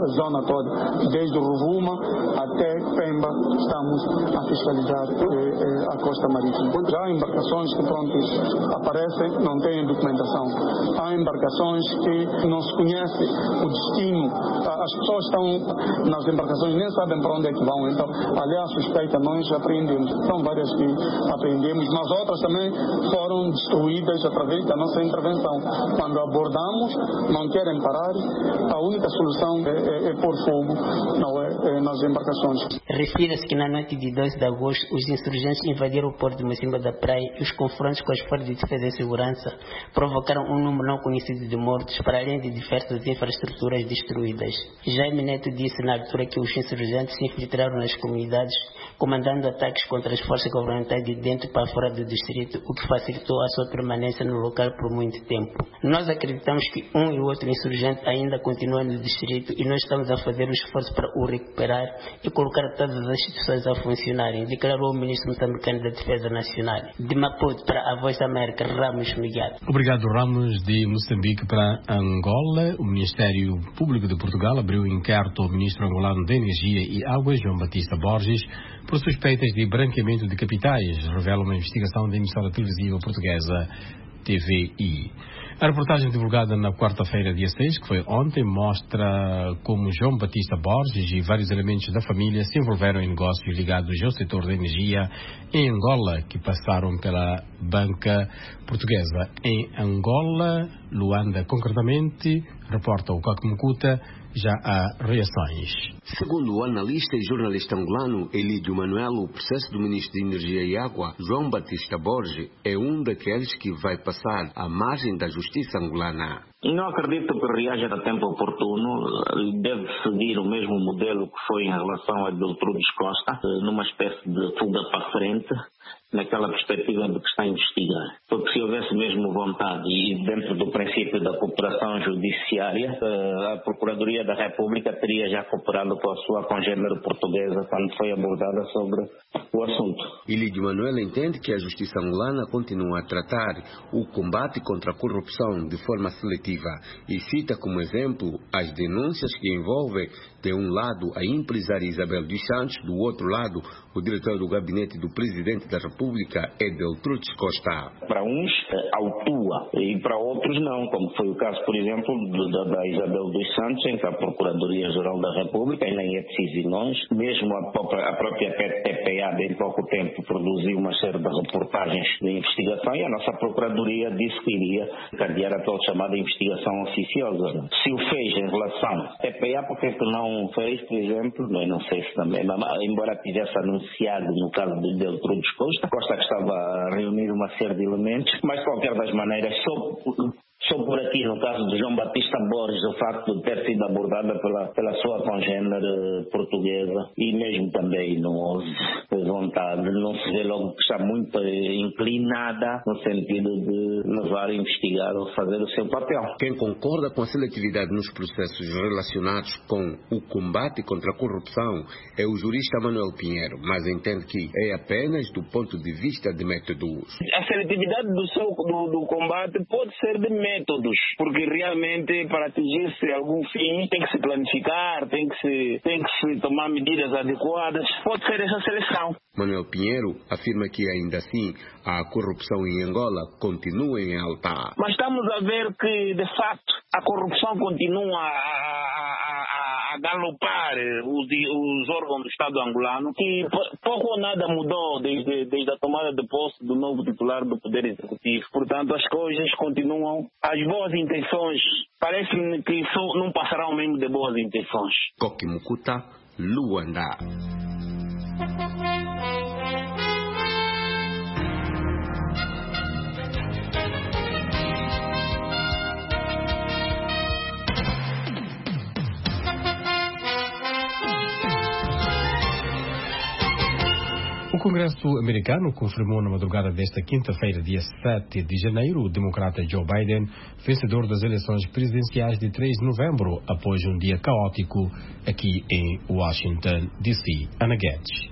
toda, desde Rovuma até Pemba, estamos a fiscalizar eh, eh, a costa marítima. Já há embarcações que pronto aparecem, não têm documentação. Há embarcações que não se conhece o destino. As pessoas estão nas embarcações, nem sabem para onde é que vão. Então, ali a suspeita, nós apreendemos. São várias que apreendemos, mas outras também foram destruídas através da nossa intervenção. Quando abordamos, não querem parar, a única solução é, é, é pôr fogo não é, é, nas embarcações. Refira-se que na noite de doze de agosto, os insurgentes invadiram o porto de Mocimboa da Praia e os confrontos com as forças de defesa e segurança provocaram um número não conhecido de mortos, para além de diversas infraestruturas destruídas. Jaime Neto disse na altura que os insurgentes se infiltraram nas comunidades, comandando ataques contra as forças governamentais de dentro para fora do distrito, o que facilitou a sua permanência no local por muito tempo. Nós acreditamos que um e o outro insurgente ainda continuam no distrito e nós estamos a fazer o esforço para o recuperar e colocar todas as instituições a funcionarem, declarou o ministro moçambicano da Defesa Nacional. De Maputo para a Voz da América, Ramos Miguel. Obrigado, Ramos. De Moçambique para Angola, o Ministério Público de Portugal abriu inquérito ao ministro angolano de Energia e Águas, João Batista Borges, por suspeitas de branqueamento de capitais, revela uma investigação da emissora televisiva portuguesa T V I. A reportagem divulgada na quarta-feira, dia seis, que foi ontem, mostra como João Batista Borges e vários elementos da família se envolveram em negócios ligados ao setor da energia em Angola, que passaram pela banca portuguesa. Em Angola, Luanda concretamente, reporta o Coque Mucuta, já há reações. Segundo o analista e jornalista angolano Elídio Manuel, o processo do ministro de Energia e Água, João Batista Borges, é um daqueles que vai passar à margem da justiça angolana. Não acredito que reaja a tempo oportuno. Deve seguir o mesmo modelo que foi em relação a Deltrudes Costa, numa espécie de fuga para frente, naquela perspectiva de que está a investigar. Porque se houvesse mesmo vontade e dentro do princípio da cooperação judiciária, a Procuradoria da República teria já cooperado com a sua congênere portuguesa quando foi abordada sobre o assunto. Elídio Manuel entende que a justiça angolana continua a tratar o combate contra a corrupção de forma seletiva e cita como exemplo as denúncias que envolvem, de um lado, a empresária Isabel dos Santos, do outro lado, o diretor do gabinete do presidente da República, Deltrudes Costa. Para uns, autua, e para outros não, como foi o caso, por exemplo, da, da Isabel dos Santos, em que a Procuradoria-Geral da República, e nem é preciso ir longe, mesmo a própria, a própria T P A, em pouco tempo, produziu uma série de reportagens de investigação e a nossa Procuradoria disse que iria cadear a tal chamada investigação oficiosa. Se o fez em relação à T P A, por que não fez, por exemplo? Eu não sei se também, embora tivesse anunciado no caso de Deltrudes Costa, Costa que estava a reunir uma série de elementos, mas de qualquer das maneiras, só, só por aqui, no caso de João Batista Borges, o facto de ter sido abordada pela, pela sua congênere portuguesa e mesmo também no vontade, não se vê logo que está muito inclinada no sentido de levar, investigar ou fazer o seu papel. Quem concorda com a seletividade nos processos relacionados com o combate contra a corrupção é o jurista Manuel Pinheiro, mas entende que é apenas do ponto de vista de métodos. A seletividade do, seu, do, do combate pode ser de métodos, porque realmente para atingir-se algum fim tem que se planificar, tem que se, tem que se tomar medidas adequadas, pode ser essa seleção. Manuel Pinheiro afirma que ainda assim a corrupção em Angola continua em alta. Mas estamos a ver que de facto a corrupção continua a, a, a, a galopar os, os órgãos do Estado angolano, que pouco ou nada mudou desde, desde a tomada de posse do novo titular do Poder Executivo. Portanto, as coisas continuam, as boas intenções, parece-me que só não passarão mesmo de boas intenções. Coque Mucuta, Luanda. O Congresso americano confirmou na madrugada desta quinta-feira, dia sete de janeiro, o democrata Joe Biden, vencedor das eleições presidenciais de três de novembro, após um dia caótico aqui em Washington, D C. Ana Guedes.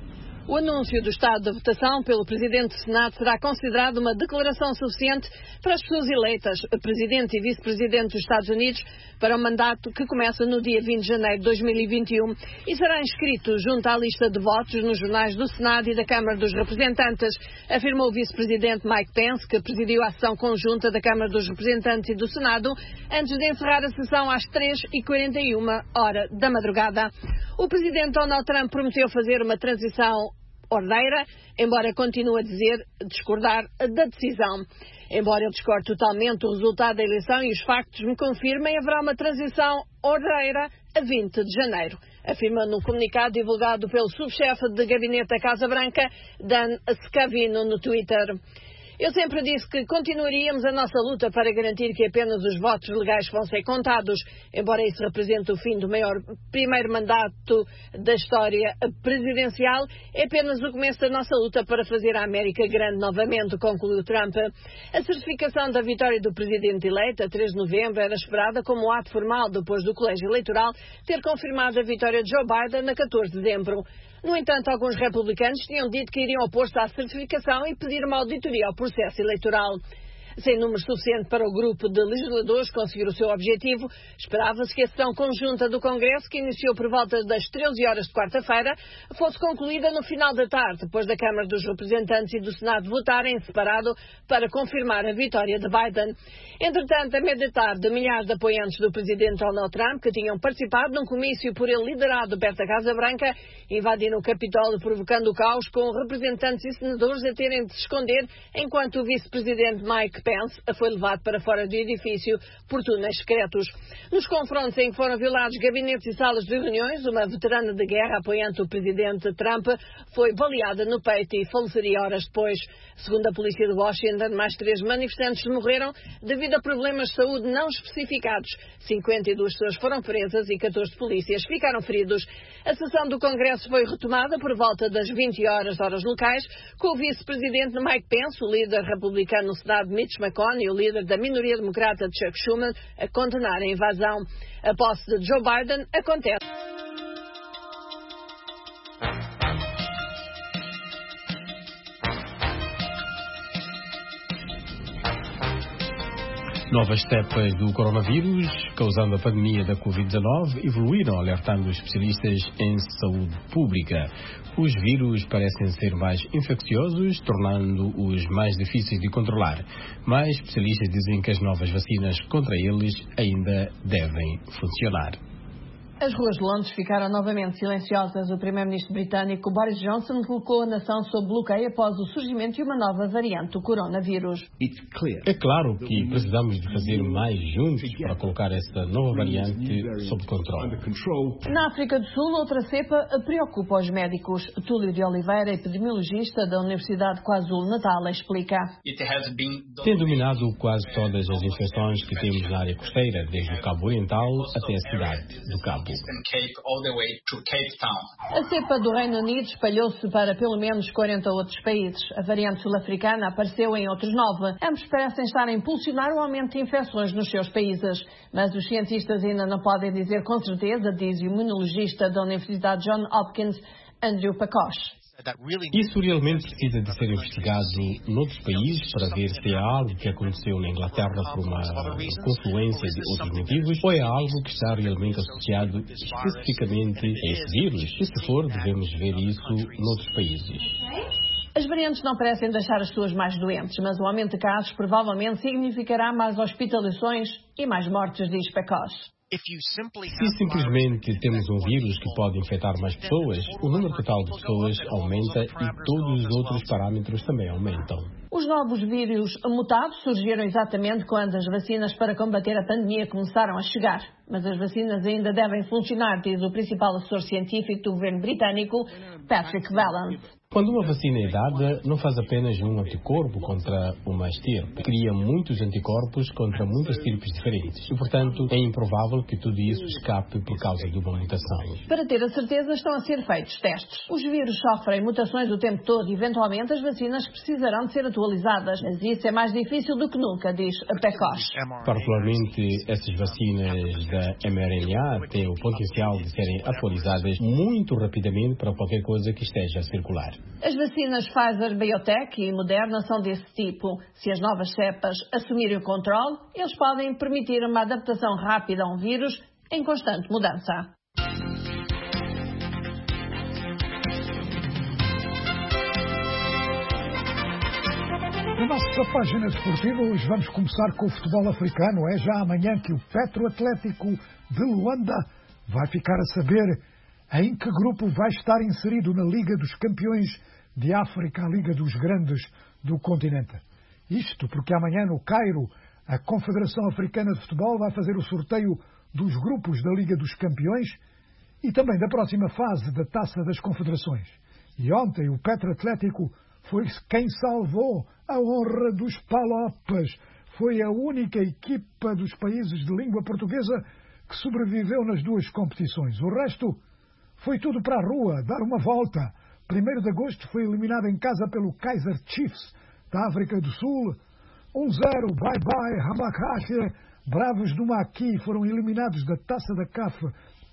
O anúncio do estado da votação pelo Presidente do Senado será considerado uma declaração suficiente para as pessoas eleitas, Presidente e Vice-Presidente dos Estados Unidos, para o mandato que começa no dia vinte de janeiro de dois mil e vinte e um e será inscrito junto à lista de votos nos jornais do Senado e da Câmara dos Representantes, afirmou o Vice-Presidente Mike Pence, que presidiu a sessão conjunta da Câmara dos Representantes e do Senado, antes de encerrar a sessão às três e quarenta e uma hora da madrugada. O Presidente Donald Trump prometeu fazer uma transição ordeira, embora continue a dizer discordar da decisão. Embora ele discorde totalmente do resultado da eleição e os factos me confirmem, haverá uma transição ordeira a vinte de janeiro, afirma num comunicado divulgado pelo subchefe de gabinete da Casa Branca, Dan Scavino, no Twitter. Eu sempre disse que continuaríamos a nossa luta para garantir que apenas os votos legais vão ser contados, embora isso represente o fim do maior primeiro mandato da história presidencial, é apenas o começo da nossa luta para fazer a América grande novamente, concluiu Trump. A certificação da vitória do presidente eleito, a três de novembro, era esperada como um ato formal depois do colégio eleitoral ter confirmado a vitória de Joe Biden a catorze de dezembro. No entanto, alguns republicanos tinham dito que iriam opor-se à certificação e pedir uma auditoria ao processo eleitoral. Sem número suficiente para o grupo de legisladores conseguir o seu objetivo, esperava-se que a sessão conjunta do Congresso, que iniciou por volta das treze horas de quarta-feira, fosse concluída no final da tarde, depois da Câmara dos Representantes e do Senado votarem em separado para confirmar a vitória de Biden. Entretanto, a meia da tarde, milhares de apoiantes do presidente Donald Trump, que tinham participado num comício por ele liderado perto da Casa Branca, invadiram o Capitólio, provocando o caos, com representantes e senadores a terem de se esconder, enquanto o vice-presidente Mike Pence foi levado para fora do edifício por túneis secretos. Nos confrontos em que foram violados gabinetes e salas de reuniões, uma veterana de guerra apoiante o presidente Trump foi baleada no peito e faleceria horas depois. Segundo a polícia de Washington, mais três manifestantes morreram devido a problemas de saúde não especificados. cinquenta e duas pessoas foram presas e catorze polícias ficaram feridos. A sessão do Congresso foi retomada por volta das vinte horas, horas locais, com o vice-presidente Mike Pence, o líder republicano no Senado Mitch McConnell e o líder da minoria democrata Chuck Schumer a condenar a invasão. A posse de Joe Biden acontece. Novas cepas do coronavírus, causando a pandemia da covid dezenove, evoluíram, alertando os especialistas em saúde pública. Os vírus parecem ser mais infecciosos, tornando-os mais difíceis de controlar. Mas especialistas dizem que as novas vacinas contra eles ainda devem funcionar. As ruas de Londres ficaram novamente silenciosas. O primeiro-ministro britânico Boris Johnson colocou a nação sob bloqueio após o surgimento de uma nova variante do coronavírus. É claro que precisamos de fazer mais juntos para colocar esta nova variante sob controle. Na África do Sul, outra cepa preocupa os médicos. Túlio de Oliveira, epidemiologista da Universidade KwaZulu-Natal, explica. Tem dominado quase todas as infecções que temos na área costeira, desde o Cabo Oriental até a cidade do Cabo. A cepa do Reino Unido espalhou-se para pelo menos quarenta outros países. A variante sul-africana apareceu em outros nove. Ambos parecem estar a impulsionar o aumento de infecções nos seus países. Mas os cientistas ainda não podem dizer com certeza, diz o imunologista da Universidade John Hopkins, Andrew Pakosh. Isso realmente precisa de ser investigado noutros países para ver se é algo que aconteceu na Inglaterra por uma confluência de outros motivos ou é algo que está realmente associado especificamente a esse vírus. E se for, devemos ver isso noutros países. As variantes não parecem deixar as pessoas mais doentes, mas o aumento de casos provavelmente significará mais hospitalizações e mais mortes, diz Pakosh. Se simplesmente temos um vírus que pode infectar mais pessoas, o número total de pessoas aumenta e todos os outros parâmetros também aumentam. Os novos vírus mutados surgiram exatamente quando as vacinas para combater a pandemia começaram a chegar. Mas as vacinas ainda devem funcionar, diz o principal assessor científico do governo britânico, Patrick Vallance. Quando uma vacina é dada, não faz apenas um anticorpo contra uma estirpe. Cria muitos anticorpos contra muitas estirpes diferentes. E, portanto, é improvável que tudo isso escape por causa de uma mutação. Para ter a certeza, estão a ser feitos testes. Os vírus sofrem mutações o tempo todo e, eventualmente, as vacinas precisarão de ser atualizadas. Mas isso é mais difícil do que nunca, diz a Pakosh. Particularmente, essas vacinas da mRNA têm o potencial de serem atualizadas muito rapidamente para qualquer coisa que esteja a circular. As vacinas Pfizer, BioNTech e Moderna são desse tipo. Se as novas cepas assumirem o controle, eles podem permitir uma adaptação rápida a um vírus em constante mudança. Na nossa página esportiva, hoje vamos começar com o futebol africano. É já amanhã que o Petro Atlético de Luanda vai ficar a saber em que grupo vai estar inserido na Liga dos Campeões de África, a Liga dos Grandes do continente. Isto porque amanhã no Cairo, a Confederação Africana de Futebol vai fazer o sorteio dos grupos da Liga dos Campeões e também da próxima fase da Taça das Confederações. E ontem o Petro Atlético foi quem salvou a honra dos Palopes. Foi a única equipa dos países de língua portuguesa que sobreviveu nas duas competições. O resto foi tudo para a rua, dar uma volta. primeiro de agosto foi eliminado em casa pelo Kaizer Chiefs da África do Sul. um zero, bye-bye, Habakashi. Bravos do Maqui foram eliminados da Taça da C A F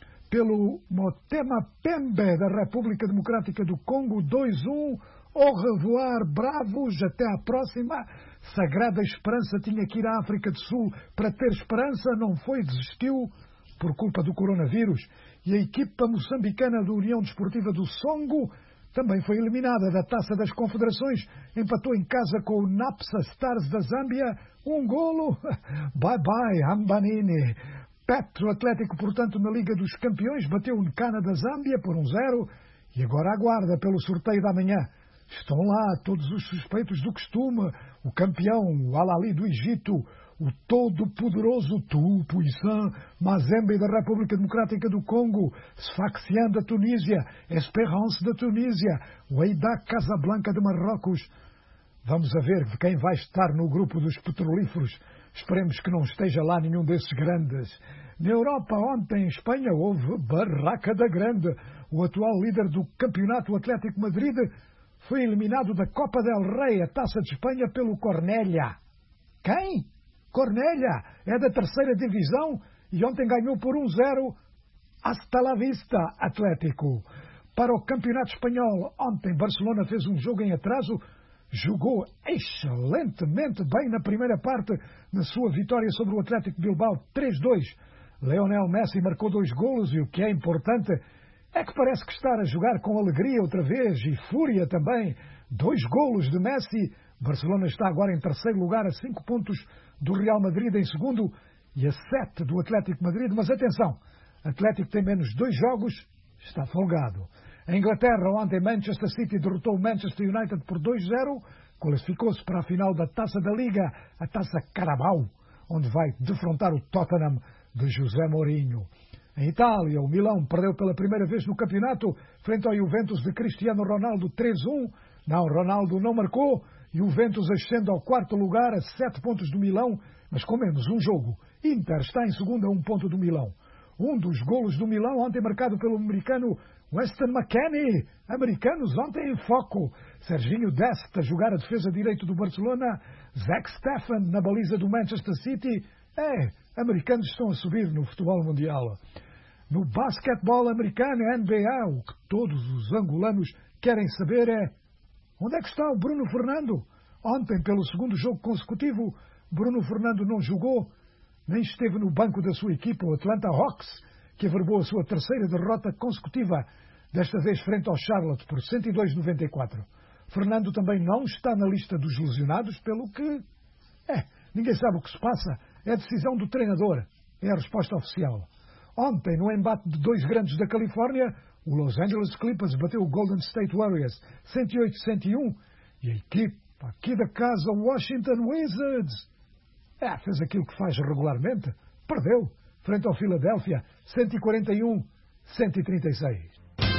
pelo Motema Pembe da República Democrática do Congo. dois a um. Au revoir, bravos, até à próxima. Sagrada Esperança tinha que ir à África do Sul para ter esperança, não foi, desistiu por culpa do coronavírus. E a equipa moçambicana da União Desportiva do Songo também foi eliminada da Taça das Confederações, empatou em casa com o Napsa Stars da Zâmbia, um golo, bye-bye, Ambanini. Petro Atlético, portanto, na Liga dos Campeões, bateu o Nkana da Zâmbia por um zero e agora aguarda pelo sorteio da manhã. Estão lá todos os suspeitos do costume, o campeão, o Al-Ali do Egito, o todo-poderoso Tout-Puissant Mazembe da República Democrática do Congo, Sfaxian da Tunísia, Espérance da Tunísia, o Wydad Casablanca de Marrocos. Vamos a ver quem vai estar no grupo dos petrolíferos. Esperemos que não esteja lá nenhum desses grandes. Na Europa, ontem, em Espanha, houve Barraca da Grande. O atual líder do campeonato, o Atlético Madrid, foi eliminado da Copa del Rei, a Taça de Espanha, pelo Cornellà. Quem? Cornellà. É da terceira divisão e ontem ganhou por um zero. Hasta la vista, Atlético. Para o Campeonato Espanhol, ontem Barcelona fez um jogo em atraso, jogou excelentemente bem na primeira parte, na sua vitória sobre o Atlético Bilbao três a dois. Lionel Messi marcou dois golos e o que é importante é que parece que está a jogar com alegria outra vez e fúria também. Dois golos de Messi. Barcelona está agora em terceiro lugar, a cinco pontos do Real Madrid em segundo e a sete do Atlético Madrid. Mas atenção, Atlético tem menos dois jogos, está folgado. A Inglaterra, ontem Manchester City derrotou o Manchester United por dois a zero, qualificou-se para a final da Taça da Liga, a Taça Carabao, onde vai defrontar o Tottenham de José Mourinho. Em Itália, o Milão perdeu pela primeira vez no campeonato frente ao Juventus de Cristiano Ronaldo três a um. Não, Ronaldo não marcou. Juventus ascende ao quarto lugar a sete pontos do Milão, mas com menos um jogo. Inter está em segundo a um ponto do Milão. Um dos golos do Milão ontem marcado pelo americano Weston McKennie. Americanos ontem em foco. Serginho Dest a jogar a defesa direito do Barcelona. Zach Steffen na baliza do Manchester City. É, americanos estão a subir no futebol mundial. No basquetebol americano, N B A, o que todos os angolanos querem saber é: onde é que está o Bruno Fernando? Ontem, pelo segundo jogo consecutivo, Bruno Fernando não jogou, nem esteve no banco da sua equipa, o Atlanta Hawks, que averbou a sua terceira derrota consecutiva, desta vez frente ao Charlotte, por cento e dois a noventa e quatro. Fernando também não está na lista dos lesionados, pelo que... É, ninguém sabe o que se passa. É a decisão do treinador. É a resposta oficial. Ontem, no embate de dois grandes da Califórnia, o Los Angeles Clippers bateu o Golden State Warriors cento e oito a cento e um e a equipa aqui da casa, o Washington Wizards, é, fez aquilo que faz regularmente, perdeu frente ao Philadelphia cento e quarenta e um a cento e trinta e seis.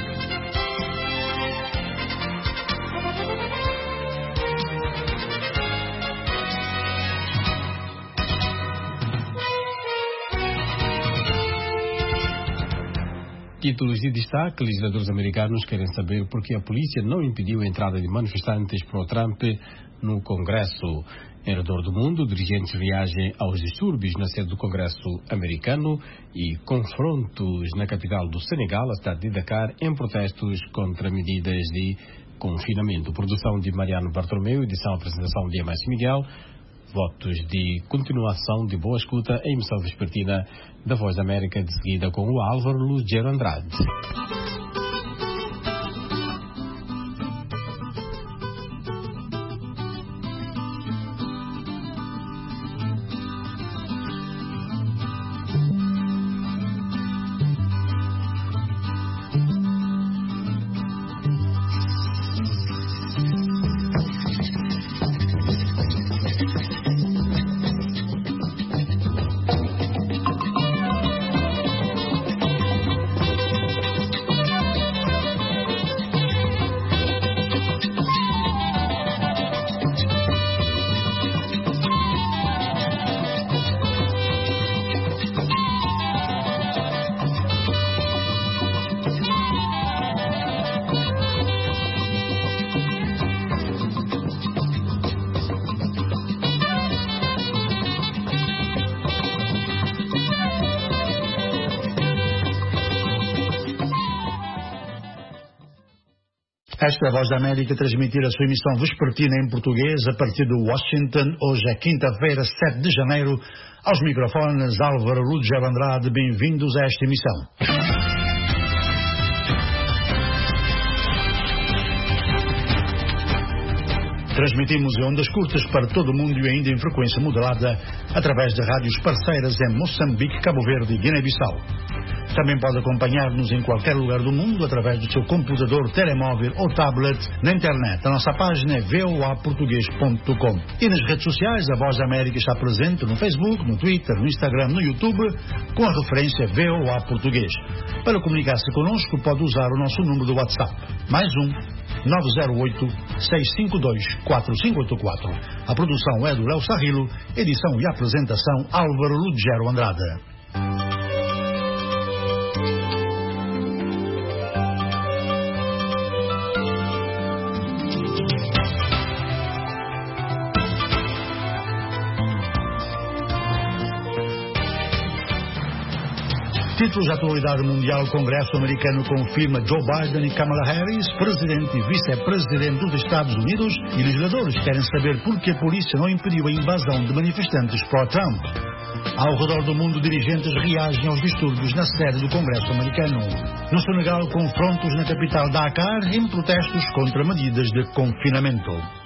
Títulos de destaque: legisladores americanos querem saber por que a polícia não impediu a entrada de manifestantes pró-Trump no Congresso. Em redor do mundo, dirigentes reagem aos distúrbios na sede do Congresso americano e confrontos na capital do Senegal, a cidade de Dakar, em protestos contra medidas de confinamento. Produção de Mariano Bartolomeu, edição e apresentação de Emerson Miguel. Votos de continuação de boa escuta, a emissão vespertina da Voz da América, de seguida com o Álvaro Lugero Andrade. Esta é a Voz da América, transmitir a sua emissão vespertina em português a partir de Washington. Hoje é quinta-feira, sete de janeiro. Aos microfones, Álvaro Lugero Andrade. Bem-vindos a esta emissão. Transmitimos em ondas curtas para todo o mundo e ainda em frequência modulada através de rádios parceiras em Moçambique, Cabo Verde e Guiné-Bissau. Também pode acompanhar-nos em qualquer lugar do mundo através do seu computador, telemóvel ou tablet na internet. A nossa página é v o a português ponto com. E nas redes sociais, a Voz da América está presente no Facebook, no Twitter, no Instagram, no YouTube, com a referência V O A Português. Para comunicar-se connosco, pode usar o nosso número do WhatsApp. Mais um, nove zero oito, seis cinco dois, quatro cinco oito quatro. A produção é do Léo Sarrilo, edição e apresentação Álvaro Lugero Andrade. Títulos de atualidade mundial: Congresso americano confirma Joe Biden e Kamala Harris, presidente e vice-presidente dos Estados Unidos, e legisladores querem saber por que a polícia não impediu a invasão de manifestantes pró-Trump. Ao redor do mundo, dirigentes reagem aos distúrbios na sede do Congresso americano. No Senegal, confrontos na capital Dakar em protestos contra medidas de confinamento.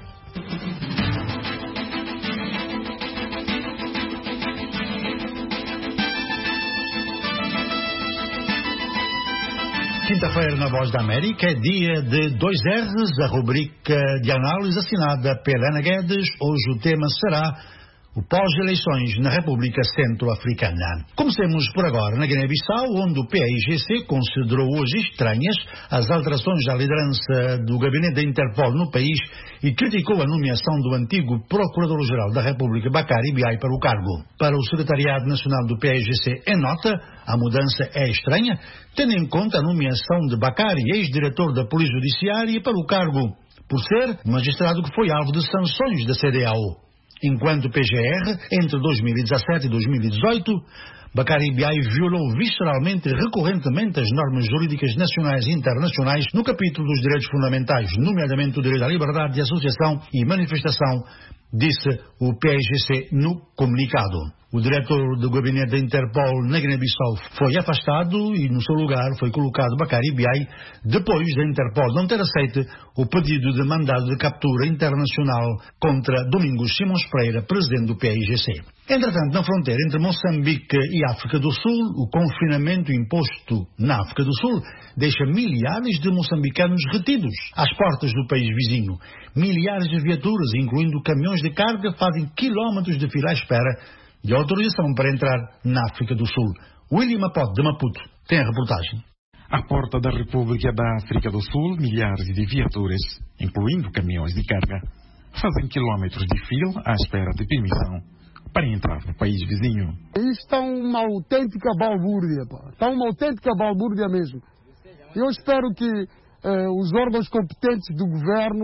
Quinta-feira na Voz da América é dia de dois R's, a rubrica de análise assinada pela Ana Guedes. Hoje o tema será o pós-eleições na República Centro-Africana. Comecemos por agora na Guiné-Bissau, onde o P I G C considerou hoje estranhas as alterações à liderança do gabinete da Interpol no país e criticou a nomeação do antigo Procurador-Geral da República, Bakary Biaye, para o cargo. Para o Secretariado Nacional do P I G C, em nota, a mudança é estranha, tendo em conta a nomeação de Bakary, ex-diretor da Polícia Judiciária, para o cargo, por ser magistrado que foi alvo de sanções da C D A O. Enquanto o P G R, entre dois mil e dezassete e dois mil e dezoito, Bakary Biaye violou visceralmente e recorrentemente as normas jurídicas nacionais e internacionais no capítulo dos direitos fundamentais, nomeadamente o direito à liberdade de associação e manifestação, disse o P I G C no comunicado. O diretor do gabinete da Interpol na Guiné-Bissau foi afastado e no seu lugar foi colocado Bakary Biaye, depois da Interpol não ter aceito o pedido de mandado de captura internacional contra Domingos Simões Pereira, presidente do P I G C. Entretanto, na fronteira entre Moçambique e África do Sul, o confinamento imposto na África do Sul deixa milhares de moçambicanos retidos às portas do país vizinho. Milhares de viaturas, incluindo caminhões de carga, fazem quilómetros de fila à espera de autorização para entrar na África do Sul. William Mapote, de Maputo, tem a reportagem. À porta da República da África do Sul, milhares de viaturas, incluindo caminhões de carga, fazem quilómetros de fila à espera de permissão para entrar no país vizinho. Isto está uma autêntica balbúrdia, pá. Está uma autêntica balbúrdia mesmo. Eu espero que eh, os órgãos competentes do governo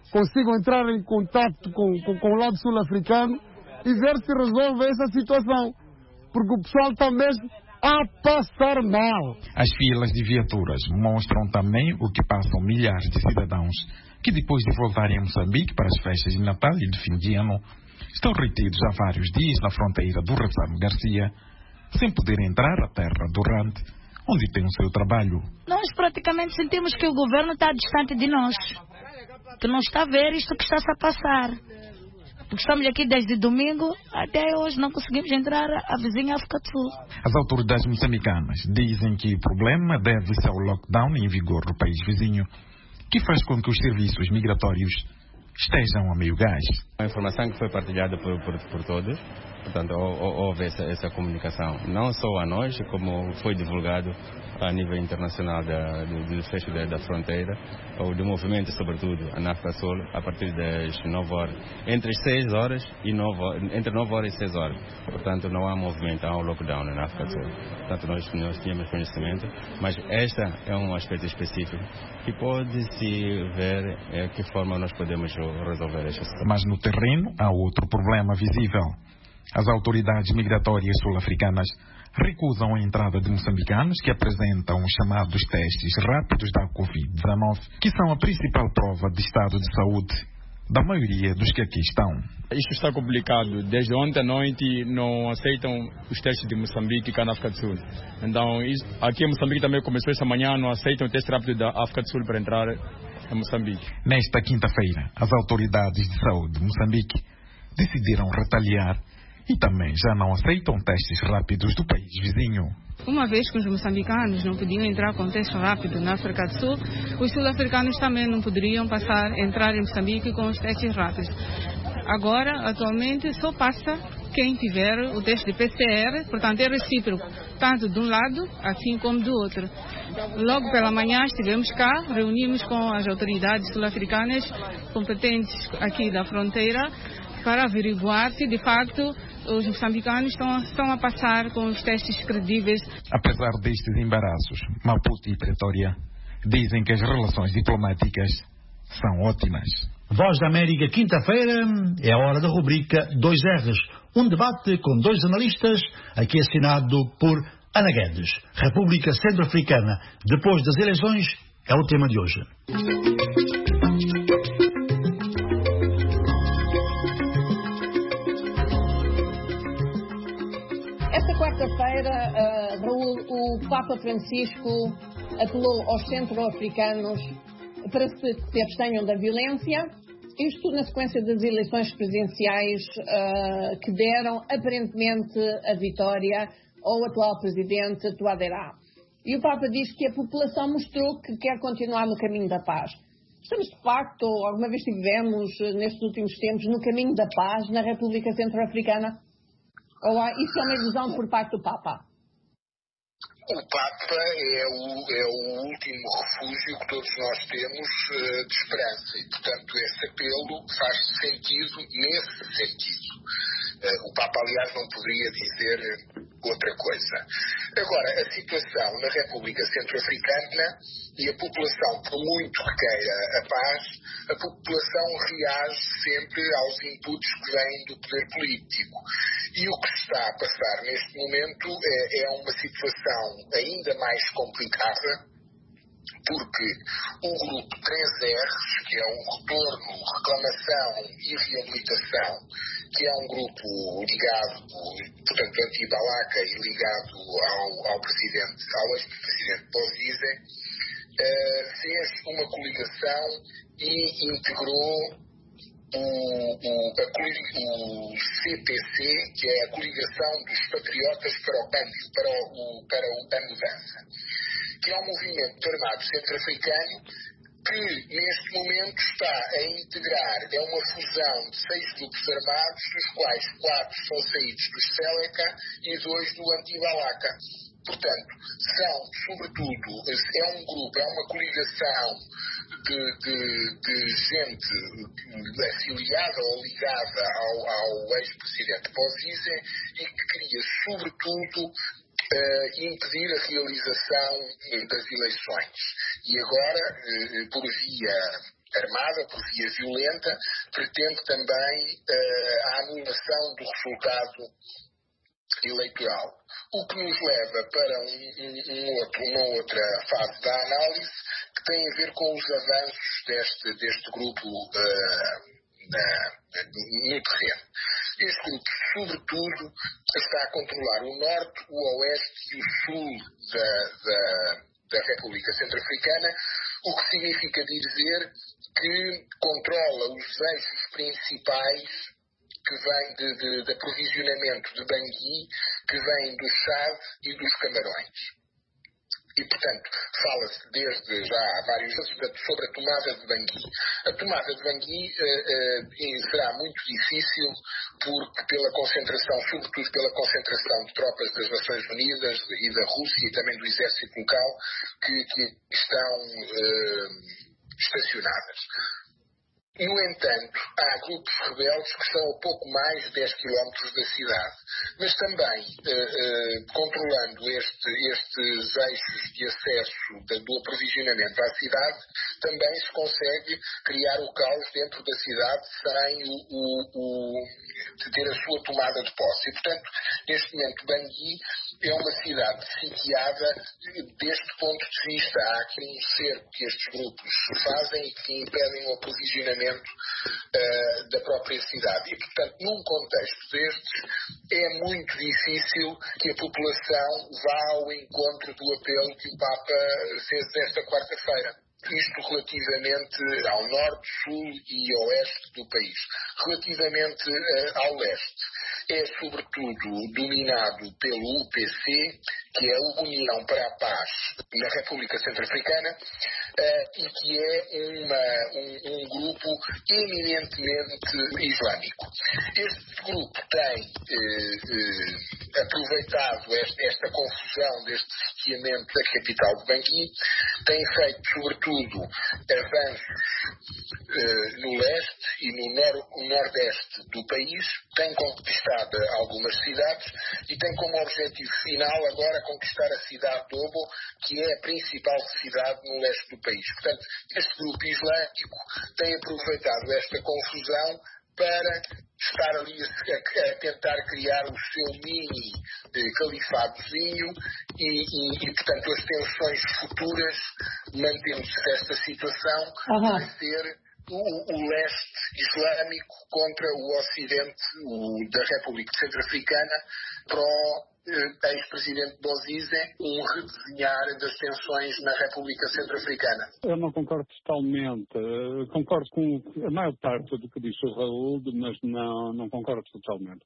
consigam entrar em contato com, com, com o lado sul-africano e ver se resolve essa situação, porque o pessoal está mesmo a passar mal. As filas de viaturas mostram também o que passam milhares de cidadãos que, depois de voltarem a Moçambique para as festas de Natal e de fim de ano, estão retidos há vários dias na fronteira do Razano Garcia, sem poder entrar à terra do Rante, onde tem o seu trabalho. Nós praticamente sentimos que o governo está distante de nós, que não está a ver isto que está-se a passar. Porque estamos aqui desde domingo, até hoje não conseguimos entrar à vizinha África do Sul. As autoridades moçambicanas dizem que o problema deve-se ao lockdown em vigor no país vizinho, que faz com que os serviços migratórios estejam a meio gás. A informação que foi partilhada por, por, por todos, portanto, houve essa, essa comunicação, não só a nós, como foi divulgado a nível internacional da, do, do fecho da, da fronteira, ou do movimento, sobretudo, na África Sul, a partir das nove horas, entre as seis horas e nove, entre nove horas e seis horas. Portanto, não há movimento, há um lockdown na África Sul. Portanto, nós, nós tínhamos conhecimento, mas este é um aspecto específico que pode-se ver é, que forma nós podemos resolver esta situação. Mas no terreno há outro problema visível. As autoridades migratórias sul-africanas recusam a entrada de moçambicanos que apresentam os chamados testes rápidos da covid dezenove, que são a principal prova de estado de saúde da maioria dos que aqui estão. Isto está complicado. Desde ontem à noite não aceitam os testes de Moçambique cá na África do Sul. Então, isso, aqui em Moçambique também começou esta manhã, não aceitam o teste rápido da África do Sul para entrar em Moçambique. Nesta quinta-feira, as autoridades de saúde de Moçambique decidiram retaliar e também já não aceitam testes rápidos do país vizinho. Uma vez que os moçambicanos não podiam entrar com teste rápido na África do Sul, os sul-africanos também não poderiam passar, entrar em Moçambique com os testes rápidos. Agora, atualmente, só passa quem tiver o teste de P C R, portanto é recíproco, tanto de um lado assim como do outro. Logo pela manhã estivemos cá, reunimos com as autoridades sul-africanas competentes aqui da fronteira para averiguar se de facto os moçambicanos estão, estão a passar com os testes credíveis. Apesar destes embaraços, Maputo e Pretória dizem que as relações diplomáticas são ótimas. Voz da América, quinta-feira, é a hora da rubrica dois R's. Um debate com dois analistas, aqui assinado por Ana Guedes. República Centro-Africana, depois das eleições, é o tema de hoje. Esta quarta-feira, uh, Raul, o Papa Francisco apelou aos centro-africanos para que se abstenham da violência, isto tudo na sequência das eleições presidenciais uh, que deram aparentemente a vitória ao atual presidente Touadéra. E o Papa diz que a população mostrou que quer continuar no caminho da paz. Estamos de facto, alguma vez estivemos nestes últimos tempos no caminho da paz na República Centro-Africana? Ou há, isso é uma ilusão por parte do Papa? O Papa é o, é o último refúgio que todos nós temos uh, de esperança e, portanto, esse apelo faz sentido nesse sentido. Uh, o Papa, aliás, não poderia dizer outra coisa. Agora, a situação na República Centro-Africana e a população, por muito que queira a paz, a população reage sempre aos inputs que vêm do poder político. E o que se está a passar neste momento é, é uma situação ainda mais complicada, porque o grupo três R's, que é um retorno, reclamação e reabilitação, que é um grupo ligado, portanto, anti-Balaka e ligado ao, ao presidente, ao ex-presidente Bozizé, uh, fez uma coligação e integrou O, o, a, o C P C, que é a coligação dos patriotas para o câmbio, para, o, para a mudança, que é um movimento armado centro-africano que neste momento está a integrar, é uma fusão de seis grupos armados, dos quais quatro são saídos do Séleca e dois do Anti-Balaka. Portanto, são, sobretudo, é um grupo, é uma coligação de, de, de gente afiliada ou ligada ao, ao ex-presidente Bozizé e que queria, sobretudo, uh, impedir a realização das eleições. E agora, uh, por via armada, por via violenta, pretende também uh, a anulação do resultado eleitoral. O que nos leva para um, um, um outro, uma outra fase da análise que tem a ver com os avanços deste, deste grupo uh, na, no terreno. Este grupo, sobretudo, está a controlar o norte, o oeste e o sul da, da, da República Centro-Africana, o que significa dizer que controla os eixos principais que vêm de, de, de aprovisionamento de Bangui, que vêm do Chad e dos Camarões. E, portanto, fala-se desde já há vários anos sobre a tomada de Bangui. A tomada de Bangui uh, uh, será muito difícil porque pela concentração, sobretudo pela concentração de tropas das Nações Unidas e da Rússia e também do exército local que, que estão uh, estacionadas. No entanto, há grupos rebeldes que estão a pouco mais de dez quilómetros da cidade, mas também eh, eh, controlando este, estes eixos de acesso de, do aprovisionamento à cidade, também se consegue criar o caos dentro da cidade sem o, o, o, de ter a sua tomada de posse. E, portanto, neste momento, Bangui é uma cidade sitiada deste ponto de vista. Há aqui um cerco que estes grupos fazem e que impedem o aprovisionamento Uh, da própria cidade. E, portanto, num contexto destes, é muito difícil que a população vá ao encontro do apelo que o Papa fez esta quarta-feira. Isto relativamente ao norte, sul e oeste do país. Relativamente uh, ao leste, é sobretudo dominado pelo U P C, que é a União para a Paz na República Centro-Africana, uh, e que é uma, um, um grupo eminentemente islâmico. Este grupo tem uh, uh, aproveitado este, esta confusão deste sitiamento da capital de Bangui, tem feito sobretudo avanços uh, no leste e no nor- nordeste do país, tem conquistado algumas cidades e tem como objetivo final agora conquistar a cidade de Obo, que é a principal cidade no leste do país. Portanto, este grupo islâmico tem aproveitado esta confusão para estar ali a, a, a tentar criar o seu mini eh, califadozinho e, e, e, portanto, as tensões futuras, mantendo-se esta situação, uhum. vai ser o, o leste islâmico contra o ocidente o, da República Centro-Africana para o eh, ex-presidente Bozizé, um redesenhar das tensões na República Centro-Africana. Eu não concordo totalmente. Eu concordo com a maior parte do que disse o Raul, mas não, não concordo totalmente.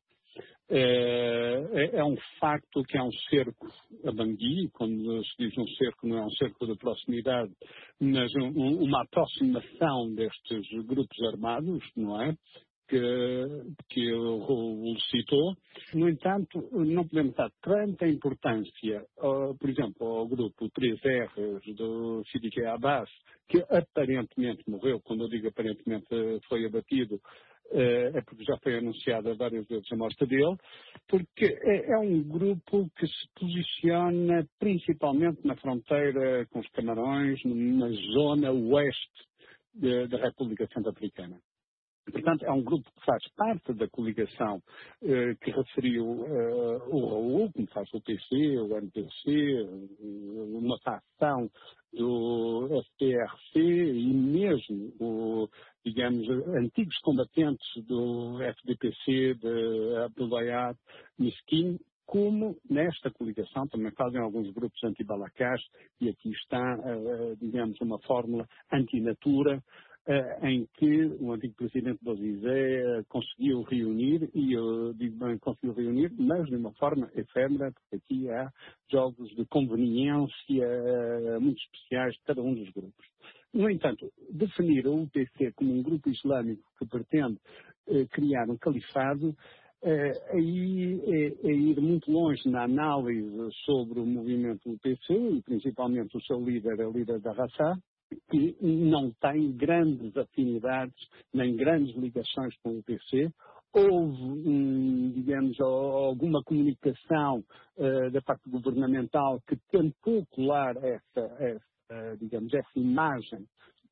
É, é, é um facto que há um cerco a Bangui. Quando se diz um cerco, não é um cerco de proximidade, mas um, uma aproximação destes grupos armados, não é? Que, que o citou. No entanto, não podemos dar tanta importância, uh, por exemplo, ao grupo três R's do Siddique Abbas, que aparentemente morreu. Quando eu digo aparentemente foi abatido, uh, é porque já foi anunciada várias vezes a morte dele, porque é, é um grupo que se posiciona principalmente na fronteira com os Camarões, na zona oeste de, da República Centro-Africana. Portanto, é um grupo que faz parte da coligação eh, que referiu eh, o Raul, como faz o P C, o N P C, uma facção do F P R C e mesmo, o, digamos, antigos combatentes do F D P C, de Abdoulaye Miskin, como nesta coligação também fazem alguns grupos anti-Balakás, e aqui está, eh, digamos, uma fórmula anti-natura, Uh, em que o antigo presidente Bozizé uh, conseguiu reunir, e eu digo bem, conseguiu reunir, mas de uma forma efêmera, porque aqui há jogos de conveniência uh, muito especiais de cada um dos grupos. No entanto, definir a U P C como um grupo islâmico que pretende uh, criar um califado, uh, aí é, é ir muito longe na análise sobre o movimento U P C, e principalmente o seu líder, a líder da Raça, que não tem grandes afinidades, nem grandes ligações com o P C. Houve, hum, digamos, alguma comunicação uh, da parte governamental que tentou colar essa, essa, digamos, essa imagem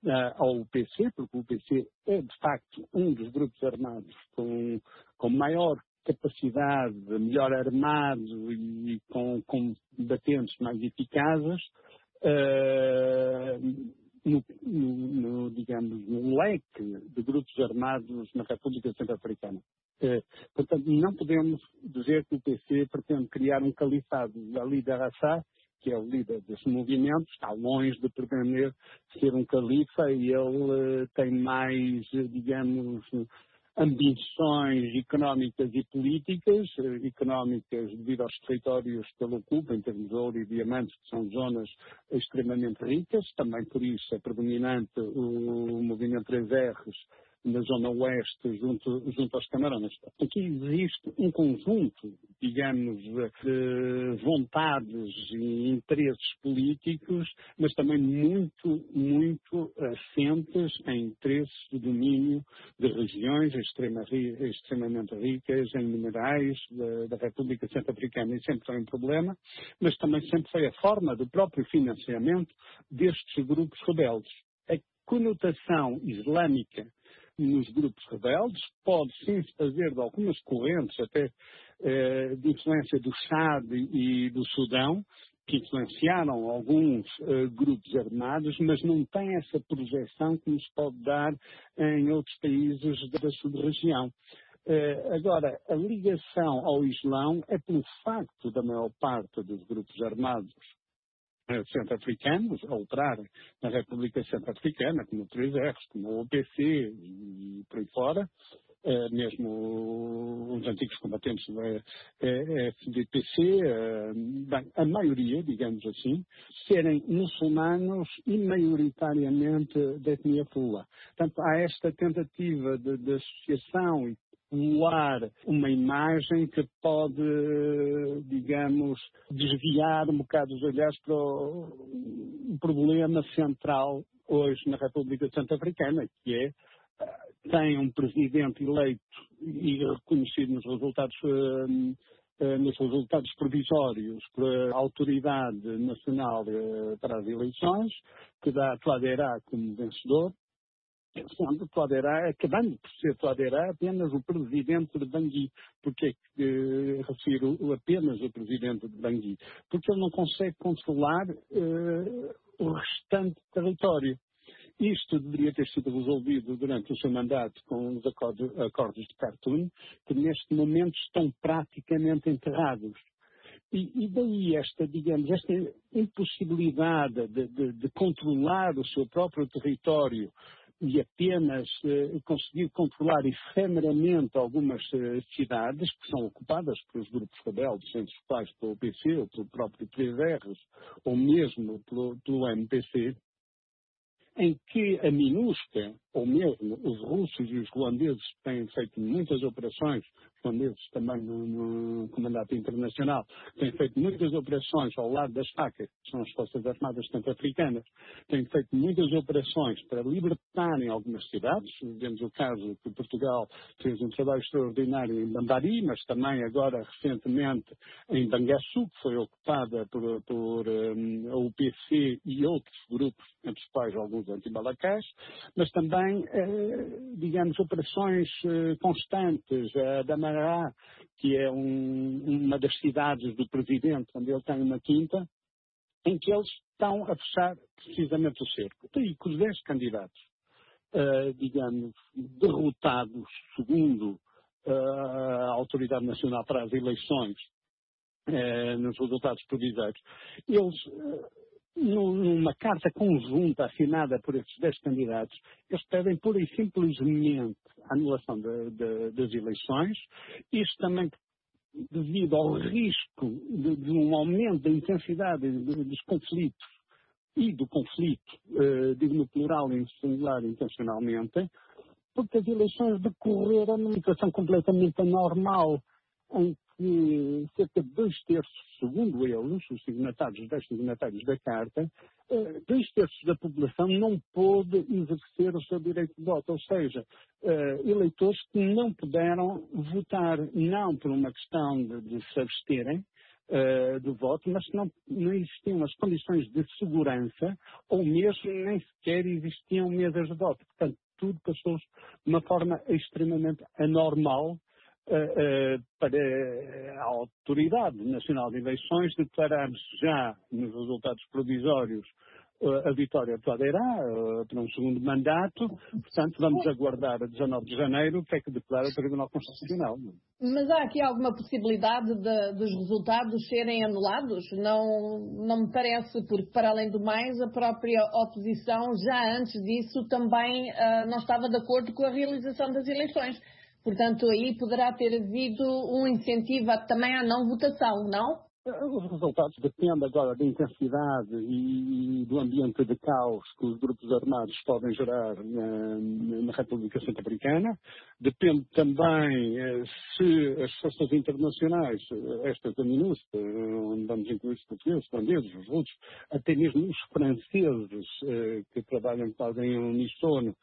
ao U P C, porque o U P C é, de facto, um dos grupos armados com, com maior capacidade, melhor armado e com combatentes mais eficazes, uh, no, no, no, digamos, no leque de grupos armados na República Centro-Africana. Uh, portanto, não podemos dizer que o U P C pretende criar um califado. Ali da Raça, que é o líder desse movimento, está longe de pretender ser um califa e ele uh, tem mais, digamos, ambições económicas e políticas, uh, económicas devido aos territórios que ele ocupa, em termos de ouro e diamantes, que são zonas extremamente ricas. Também por isso é predominante o, o movimento três R's na zona oeste, junto, junto aos Camarões. Aqui existe um conjunto, digamos, de vontades e interesses políticos, mas também muito, muito assentes em interesses de domínio de regiões extrema, extremamente ricas em minerais da, da República Centro-Africana. E sempre foi um problema, mas também sempre foi a forma do próprio financiamento destes grupos rebeldes. A conotação islâmica nos grupos rebeldes pode sim se fazer de algumas correntes, até eh, de influência do Chad e do Sudão, que influenciaram alguns eh, grupos armados, mas não tem essa projeção que nos pode dar em outros países da sub-região. Uh, agora, a ligação ao Islão é pelo facto da maior parte dos grupos armados centro-africanos a operarem na República Centro-Africana, como o três R's, como o U P C e por aí fora, uh, mesmo os antigos combatentes da F D P C, uh, bem, a maioria, digamos assim, serem muçulmanos e maioritariamente de etnia fula. Portanto, há esta tentativa de, de associação e formular uma imagem que pode, digamos, desviar um bocado os olhares para o problema central hoje na República Centro-Africana, que é, tem um presidente eleito e reconhecido nos resultados, nos resultados provisórios pela Autoridade Nacional para as Eleições, que dá Touadéra como vencedor, sendo Touadéra, acabando por ser Touadéra apenas o presidente de Bangui. Porquê é que eh, refiro apenas o presidente de Bangui? Porque ele não consegue controlar eh, o restante território. Isto deveria ter sido resolvido durante o seu mandato com os acordos, acordos de Khartoum, que neste momento estão praticamente enterrados. E, e daí esta, digamos, esta impossibilidade de, de, de controlar o seu próprio território e apenas eh, conseguir controlar efemeramente algumas eh, cidades que são ocupadas pelos grupos rebeldes, entre os quais pelo U P C, ou pelo próprio três R's, ou mesmo pelo, pelo M P C, em que a MINUSCA, ou mesmo os russos e os ruandeses têm feito muitas operações, os ruandeses também no, no Comandante Internacional, têm feito muitas operações ao lado das FACA, que são as Forças Armadas Centro-Africanas, têm feito muitas operações para libertarem algumas cidades. Vemos o caso que Portugal fez um trabalho extraordinário em Bambari, mas também agora recentemente em Bangassou, que foi ocupada por, por um, a U P C e outros grupos, entre os quais alguns anti-balacás, mas também Eh, digamos, operações eh, constantes. A Damará, que é um, uma das cidades do presidente, onde ele tem uma quinta, em que eles estão a fechar precisamente o cerco. E que os dez candidatos, eh, digamos, derrotados, segundo eh, a Autoridade Nacional para as Eleições, eh, nos resultados provisórios, eles... Eh, numa carta conjunta assinada por esses dez candidatos, eles pedem pura e simplesmente a anulação de, de, das eleições. Isto também devido ao risco de, de um aumento da intensidade de, dos conflitos e do conflito, eh, digo no plural e no singular intencionalmente, porque as eleições decorreram numa situação completamente anormal, em que cerca de dois terços, segundo eles, os signatários, os dez signatários da Carta, dois terços da população não pôde exercer o seu direito de voto, ou seja, eleitores que não puderam votar, não por uma questão de, de se absterem, uh, do voto, mas não, não existiam as condições de segurança, ou mesmo nem sequer existiam mesas de voto. Portanto, tudo passou-se de uma forma extremamente anormal uh, uh, para a Autoridade Nacional de Eleições declarar já nos resultados provisórios a vitória de Todeira uh, para um segundo mandato. Portanto, vamos aguardar a dezanove de janeiro o que é que declara o Tribunal Constitucional. Mas há aqui alguma possibilidade de, dos resultados serem anulados? Não, não me parece, porque, para além do mais, a própria oposição, já antes disso, também uh, não estava de acordo com a realização das eleições. Portanto, aí poderá ter havido um incentivo a, também à não votação, não? Os resultados dependem agora da intensidade e do ambiente de caos que os grupos armados podem gerar na, na República Centro-Africana. Depende também se as forças internacionais, estas da MINUSTA, onde vamos incluir os portugueses, os holandeses, os russos, até mesmo os franceses que trabalham fazem um uníssono,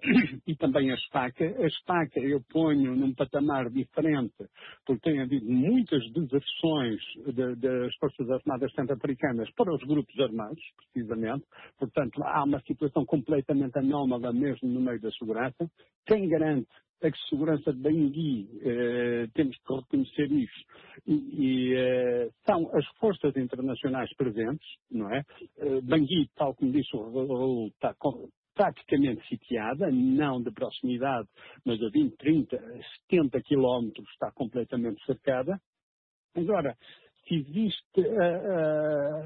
e também a SPACA. A SPACA eu ponho num patamar diferente, porque tem havido muitas deserções de das Forças Armadas Centro-Africanas para os grupos armados, precisamente. Portanto, há uma situação completamente anómala mesmo no meio da segurança. Quem garante a que segurança de Bangui, eh, temos que reconhecer isso, e, e eh, são as forças internacionais presentes, não é? Eh, Bangui, tal como disse o Raul, está com, praticamente sitiada, não de proximidade, mas a vinte, trinta, setenta quilómetros está completamente cercada. Agora, se existe a, a,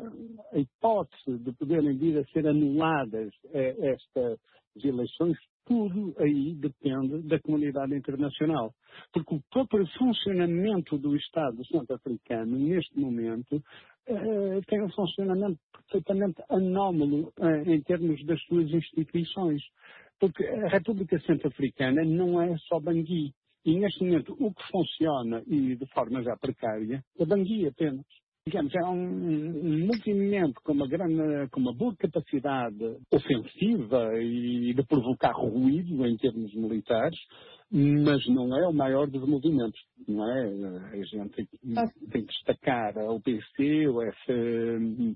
a hipótese de poderem vir a ser anuladas é, estas eleições, tudo aí depende da comunidade internacional. Porque o próprio funcionamento do Estado centro-africano, neste momento, eh, tem um funcionamento perfeitamente anómalo eh, em termos das suas instituições. Porque a República Centro-Africana não é só Bangui. E, neste momento, o que funciona, e de forma já precária, é Bangui apenas. Digamos, é um, um movimento com uma, grande, com uma boa capacidade ofensiva e de provocar ruído em termos militares, mas não é o maior dos movimentos, não é? A gente tem, tem que destacar a O P C, o F...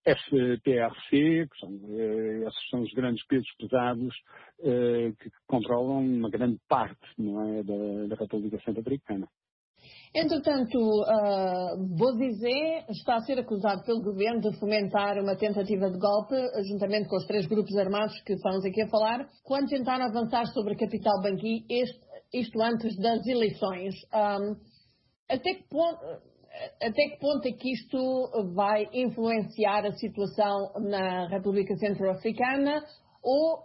F P R C, que são, eh, esses são os grandes pesos pesados eh, que controlam uma grande parte, não é, da, da República Centro-Africana. Entretanto, uh, Bozizé está a ser acusado pelo governo de fomentar uma tentativa de golpe, juntamente com os três grupos armados que estamos aqui a falar, quando tentaram avançar sobre a capital Bangui, este, isto antes das eleições. Um, até que ponto... Até que ponto é que isto vai influenciar a situação na República Centro-Africana, ou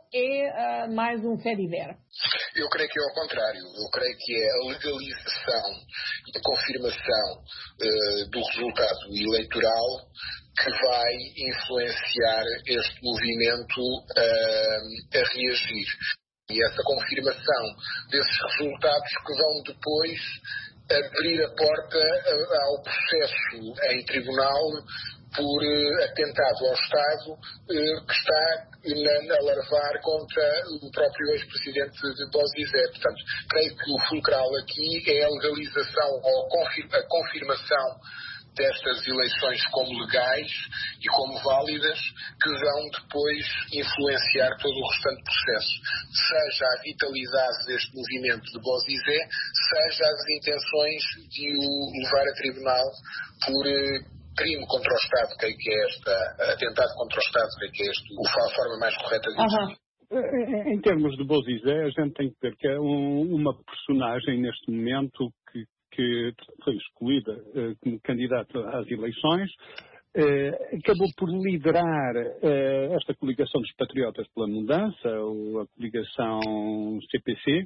é uh, mais um fé de ver? Eu creio que é ao contrário. Eu creio que é a legalização e a confirmação uh, do resultado eleitoral que vai influenciar este movimento uh, a reagir. E essa confirmação desses resultados que vão depois abrir a porta ao processo em tribunal por atentado ao Estado que está a larvar contra o próprio ex-presidente de Bozizé. Portanto, creio que o fulcral aqui é a legalização ou a confirmação destas eleições como legais e como válidas, que vão depois influenciar todo o restante processo. Seja a vitalidade deste movimento de Bozizé, seja as intenções de o levar a tribunal por eh, crime contra o Estado, que é, que é esta, atentado contra o Estado, que é, que é este, a forma mais correta de dizer. Uhum. Em termos de Bozizé, a gente tem que ver que é um, uma personagem neste momento que que foi escolhida uh, como candidato às eleições, uh, acabou por liderar uh, esta coligação dos Patriotas pela Mudança, ou a coligação C P C,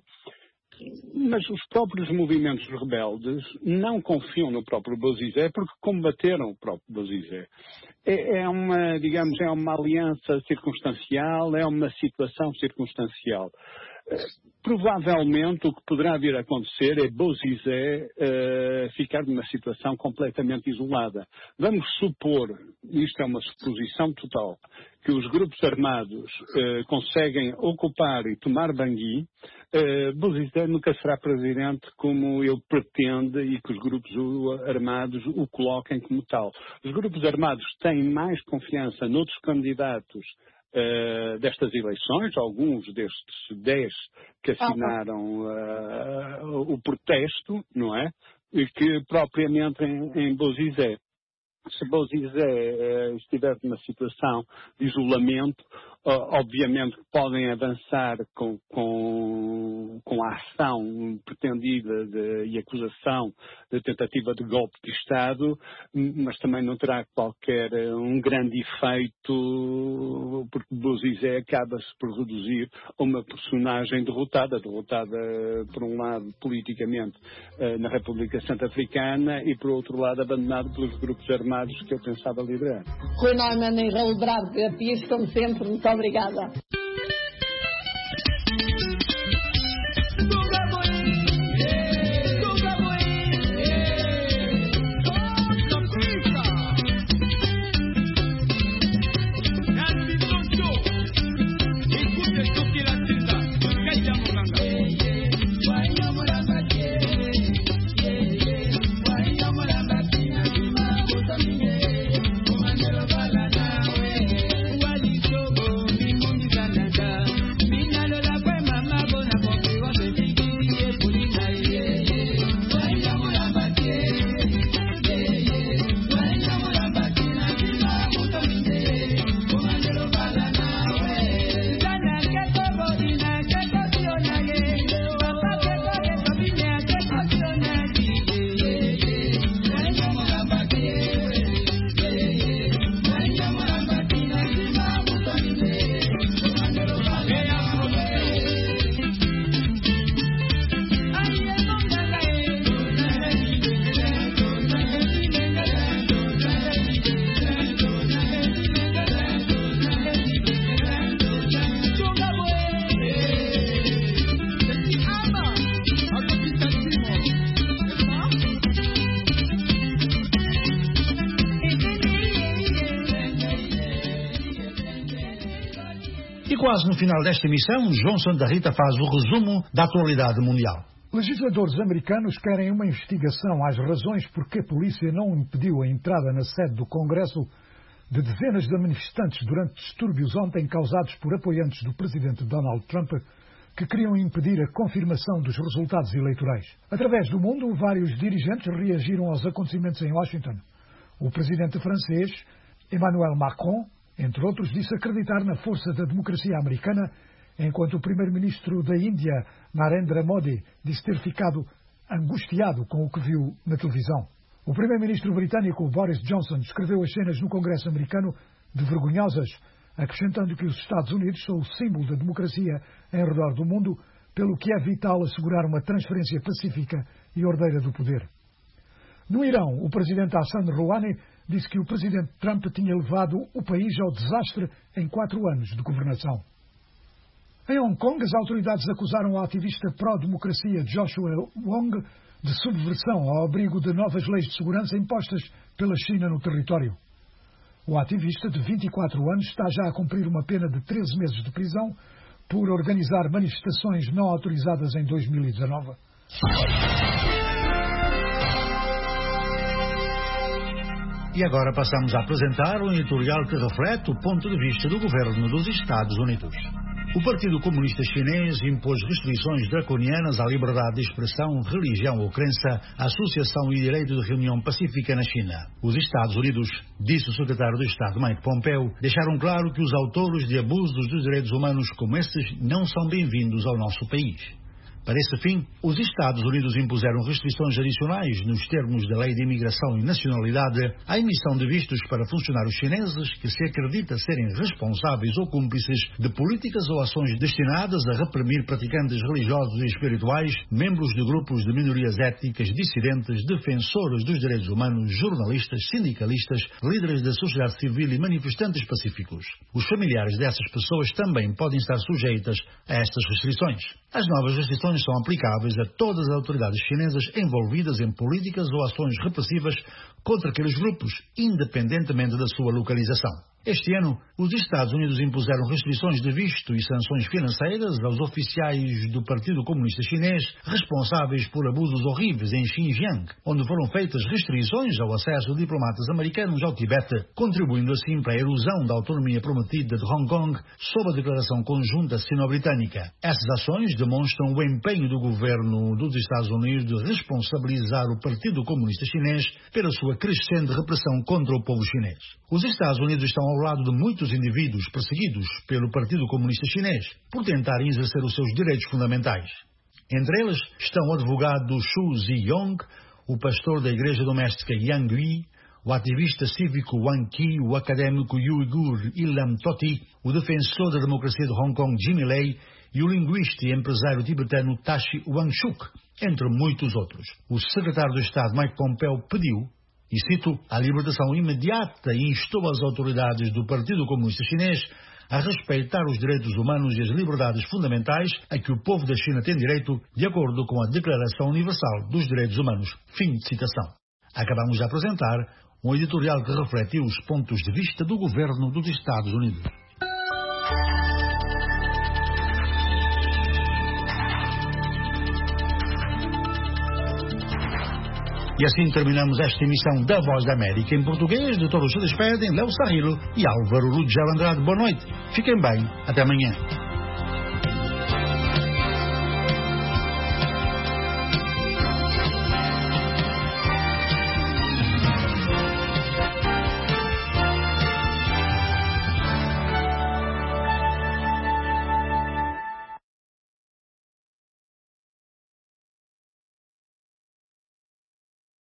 mas os próprios movimentos rebeldes não confiam no próprio Bozizé porque combateram o próprio Bozizé. É, é uma, digamos, é uma aliança circunstancial, é uma situação circunstancial. Provavelmente o que poderá vir a acontecer é Bozizé uh, ficar numa situação completamente isolada. Vamos supor, isto é uma suposição total, que os grupos armados uh, conseguem ocupar e tomar Bangui, uh, Bozizé nunca será presidente como ele pretende e que os grupos armados o coloquem como tal. Os grupos armados têm mais confiança noutros candidatos Uh, destas eleições, alguns destes dez que assinaram uh, o protesto, não é? E que propriamente em, em Bozizé. Se Bozizé uh, estiver numa situação de isolamento, uh, obviamente podem avançar com, com, com a ação pretendida de, e acusação de tentativa de golpe de Estado, mas também não terá qualquer um grande efeito, porque Bozizé acaba-se por reduzir a uma personagem derrotada, derrotada por um lado politicamente uh, na República Centro-Africana e por outro lado abandonado pelos grupos armados que eu pensava liderar. Rui Neumann e Raul Bravo de Apias, como sempre, muito obrigada. Quase no final desta emissão, João Santa Rita faz o resumo da atualidade mundial. Legisladores americanos querem uma investigação às razões por que a polícia não impediu a entrada na sede do Congresso de dezenas de manifestantes durante distúrbios ontem causados por apoiantes do presidente Donald Trump que queriam impedir a confirmação dos resultados eleitorais. Através do mundo, vários dirigentes reagiram aos acontecimentos em Washington. O presidente francês, Emmanuel Macron, entre outros, disse acreditar na força da democracia americana, enquanto o primeiro-ministro da Índia, Narendra Modi, disse ter ficado angustiado com o que viu na televisão. O primeiro-ministro britânico, Boris Johnson, descreveu as cenas no Congresso americano de vergonhosas, acrescentando que os Estados Unidos são o símbolo da democracia em redor do mundo, pelo que é vital assegurar uma transferência pacífica e ordeira do poder. No Irão, o presidente Hassan Rouhani disse que o presidente Trump tinha levado o país ao desastre em quatro anos de governação. Em Hong Kong, as autoridades acusaram o ativista pró-democracia Joshua Wong de subversão ao abrigo de novas leis de segurança impostas pela China no território. O ativista, de vinte e quatro anos, está já a cumprir uma pena de treze meses de prisão por organizar manifestações não autorizadas em dois mil e dezanove. E agora passamos a apresentar um editorial que reflete o ponto de vista do governo dos Estados Unidos. O Partido Comunista Chinês impôs restrições draconianas à liberdade de expressão, religião ou crença, associação e direito de reunião pacífica na China. Os Estados Unidos, disse o secretário de Estado Mike Pompeo, deixaram claro que os autores de abusos dos direitos humanos como esses não são bem-vindos ao nosso país. Para esse fim, os Estados Unidos impuseram restrições adicionais nos termos da Lei de Imigração e Nacionalidade à emissão de vistos para funcionários chineses que se acredita serem responsáveis ou cúmplices de políticas ou ações destinadas a reprimir praticantes religiosos e espirituais, membros de grupos de minorias étnicas, dissidentes, defensores dos direitos humanos, jornalistas, sindicalistas, líderes da sociedade civil e manifestantes pacíficos. Os familiares dessas pessoas também podem estar sujeitas a estas restrições. As novas restrições são aplicáveis a todas as autoridades chinesas envolvidas em políticas ou ações repressivas contra aqueles grupos, independentemente da sua localização. Este ano, os Estados Unidos impuseram restrições de visto e sanções financeiras aos oficiais do Partido Comunista Chinês responsáveis por abusos horríveis em Xinjiang, onde foram feitas restrições ao acesso de diplomatas americanos ao Tibete, contribuindo assim para a erosão da autonomia prometida de Hong Kong sob a declaração conjunta sino-britânica. Essas ações demonstram o empenho do governo dos Estados Unidos de responsabilizar o Partido Comunista Chinês pela sua crescente repressão contra o povo chinês. Os Estados Unidos estão ao lado de muitos indivíduos perseguidos pelo Partido Comunista Chinês por tentarem exercer os seus direitos fundamentais. Entre eles estão o advogado Xu Ziyong, o pastor da igreja doméstica Yang Gui, o ativista cívico Wang Qi, o académico uigur Ilham Tohti, o defensor da democracia de Hong Kong Jimmy Lai e o linguista e empresário tibetano Tashi Wangchuk, entre muitos outros. O secretário de Estado Mike Pompeo pediu, e cito, a libertação imediata e instou as autoridades do Partido Comunista Chinês a respeitar os direitos humanos e as liberdades fundamentais a que o povo da China tem direito, de acordo com a Declaração Universal dos Direitos Humanos. Fim de citação. Acabamos de apresentar um editorial que refletiu os pontos de vista do governo dos Estados Unidos. E assim terminamos esta emissão da Voz da América em português. De todos se despedem Léo Sarrilo e Álvaro Ruggiero Andrade. Boa noite. Fiquem bem. Até amanhã.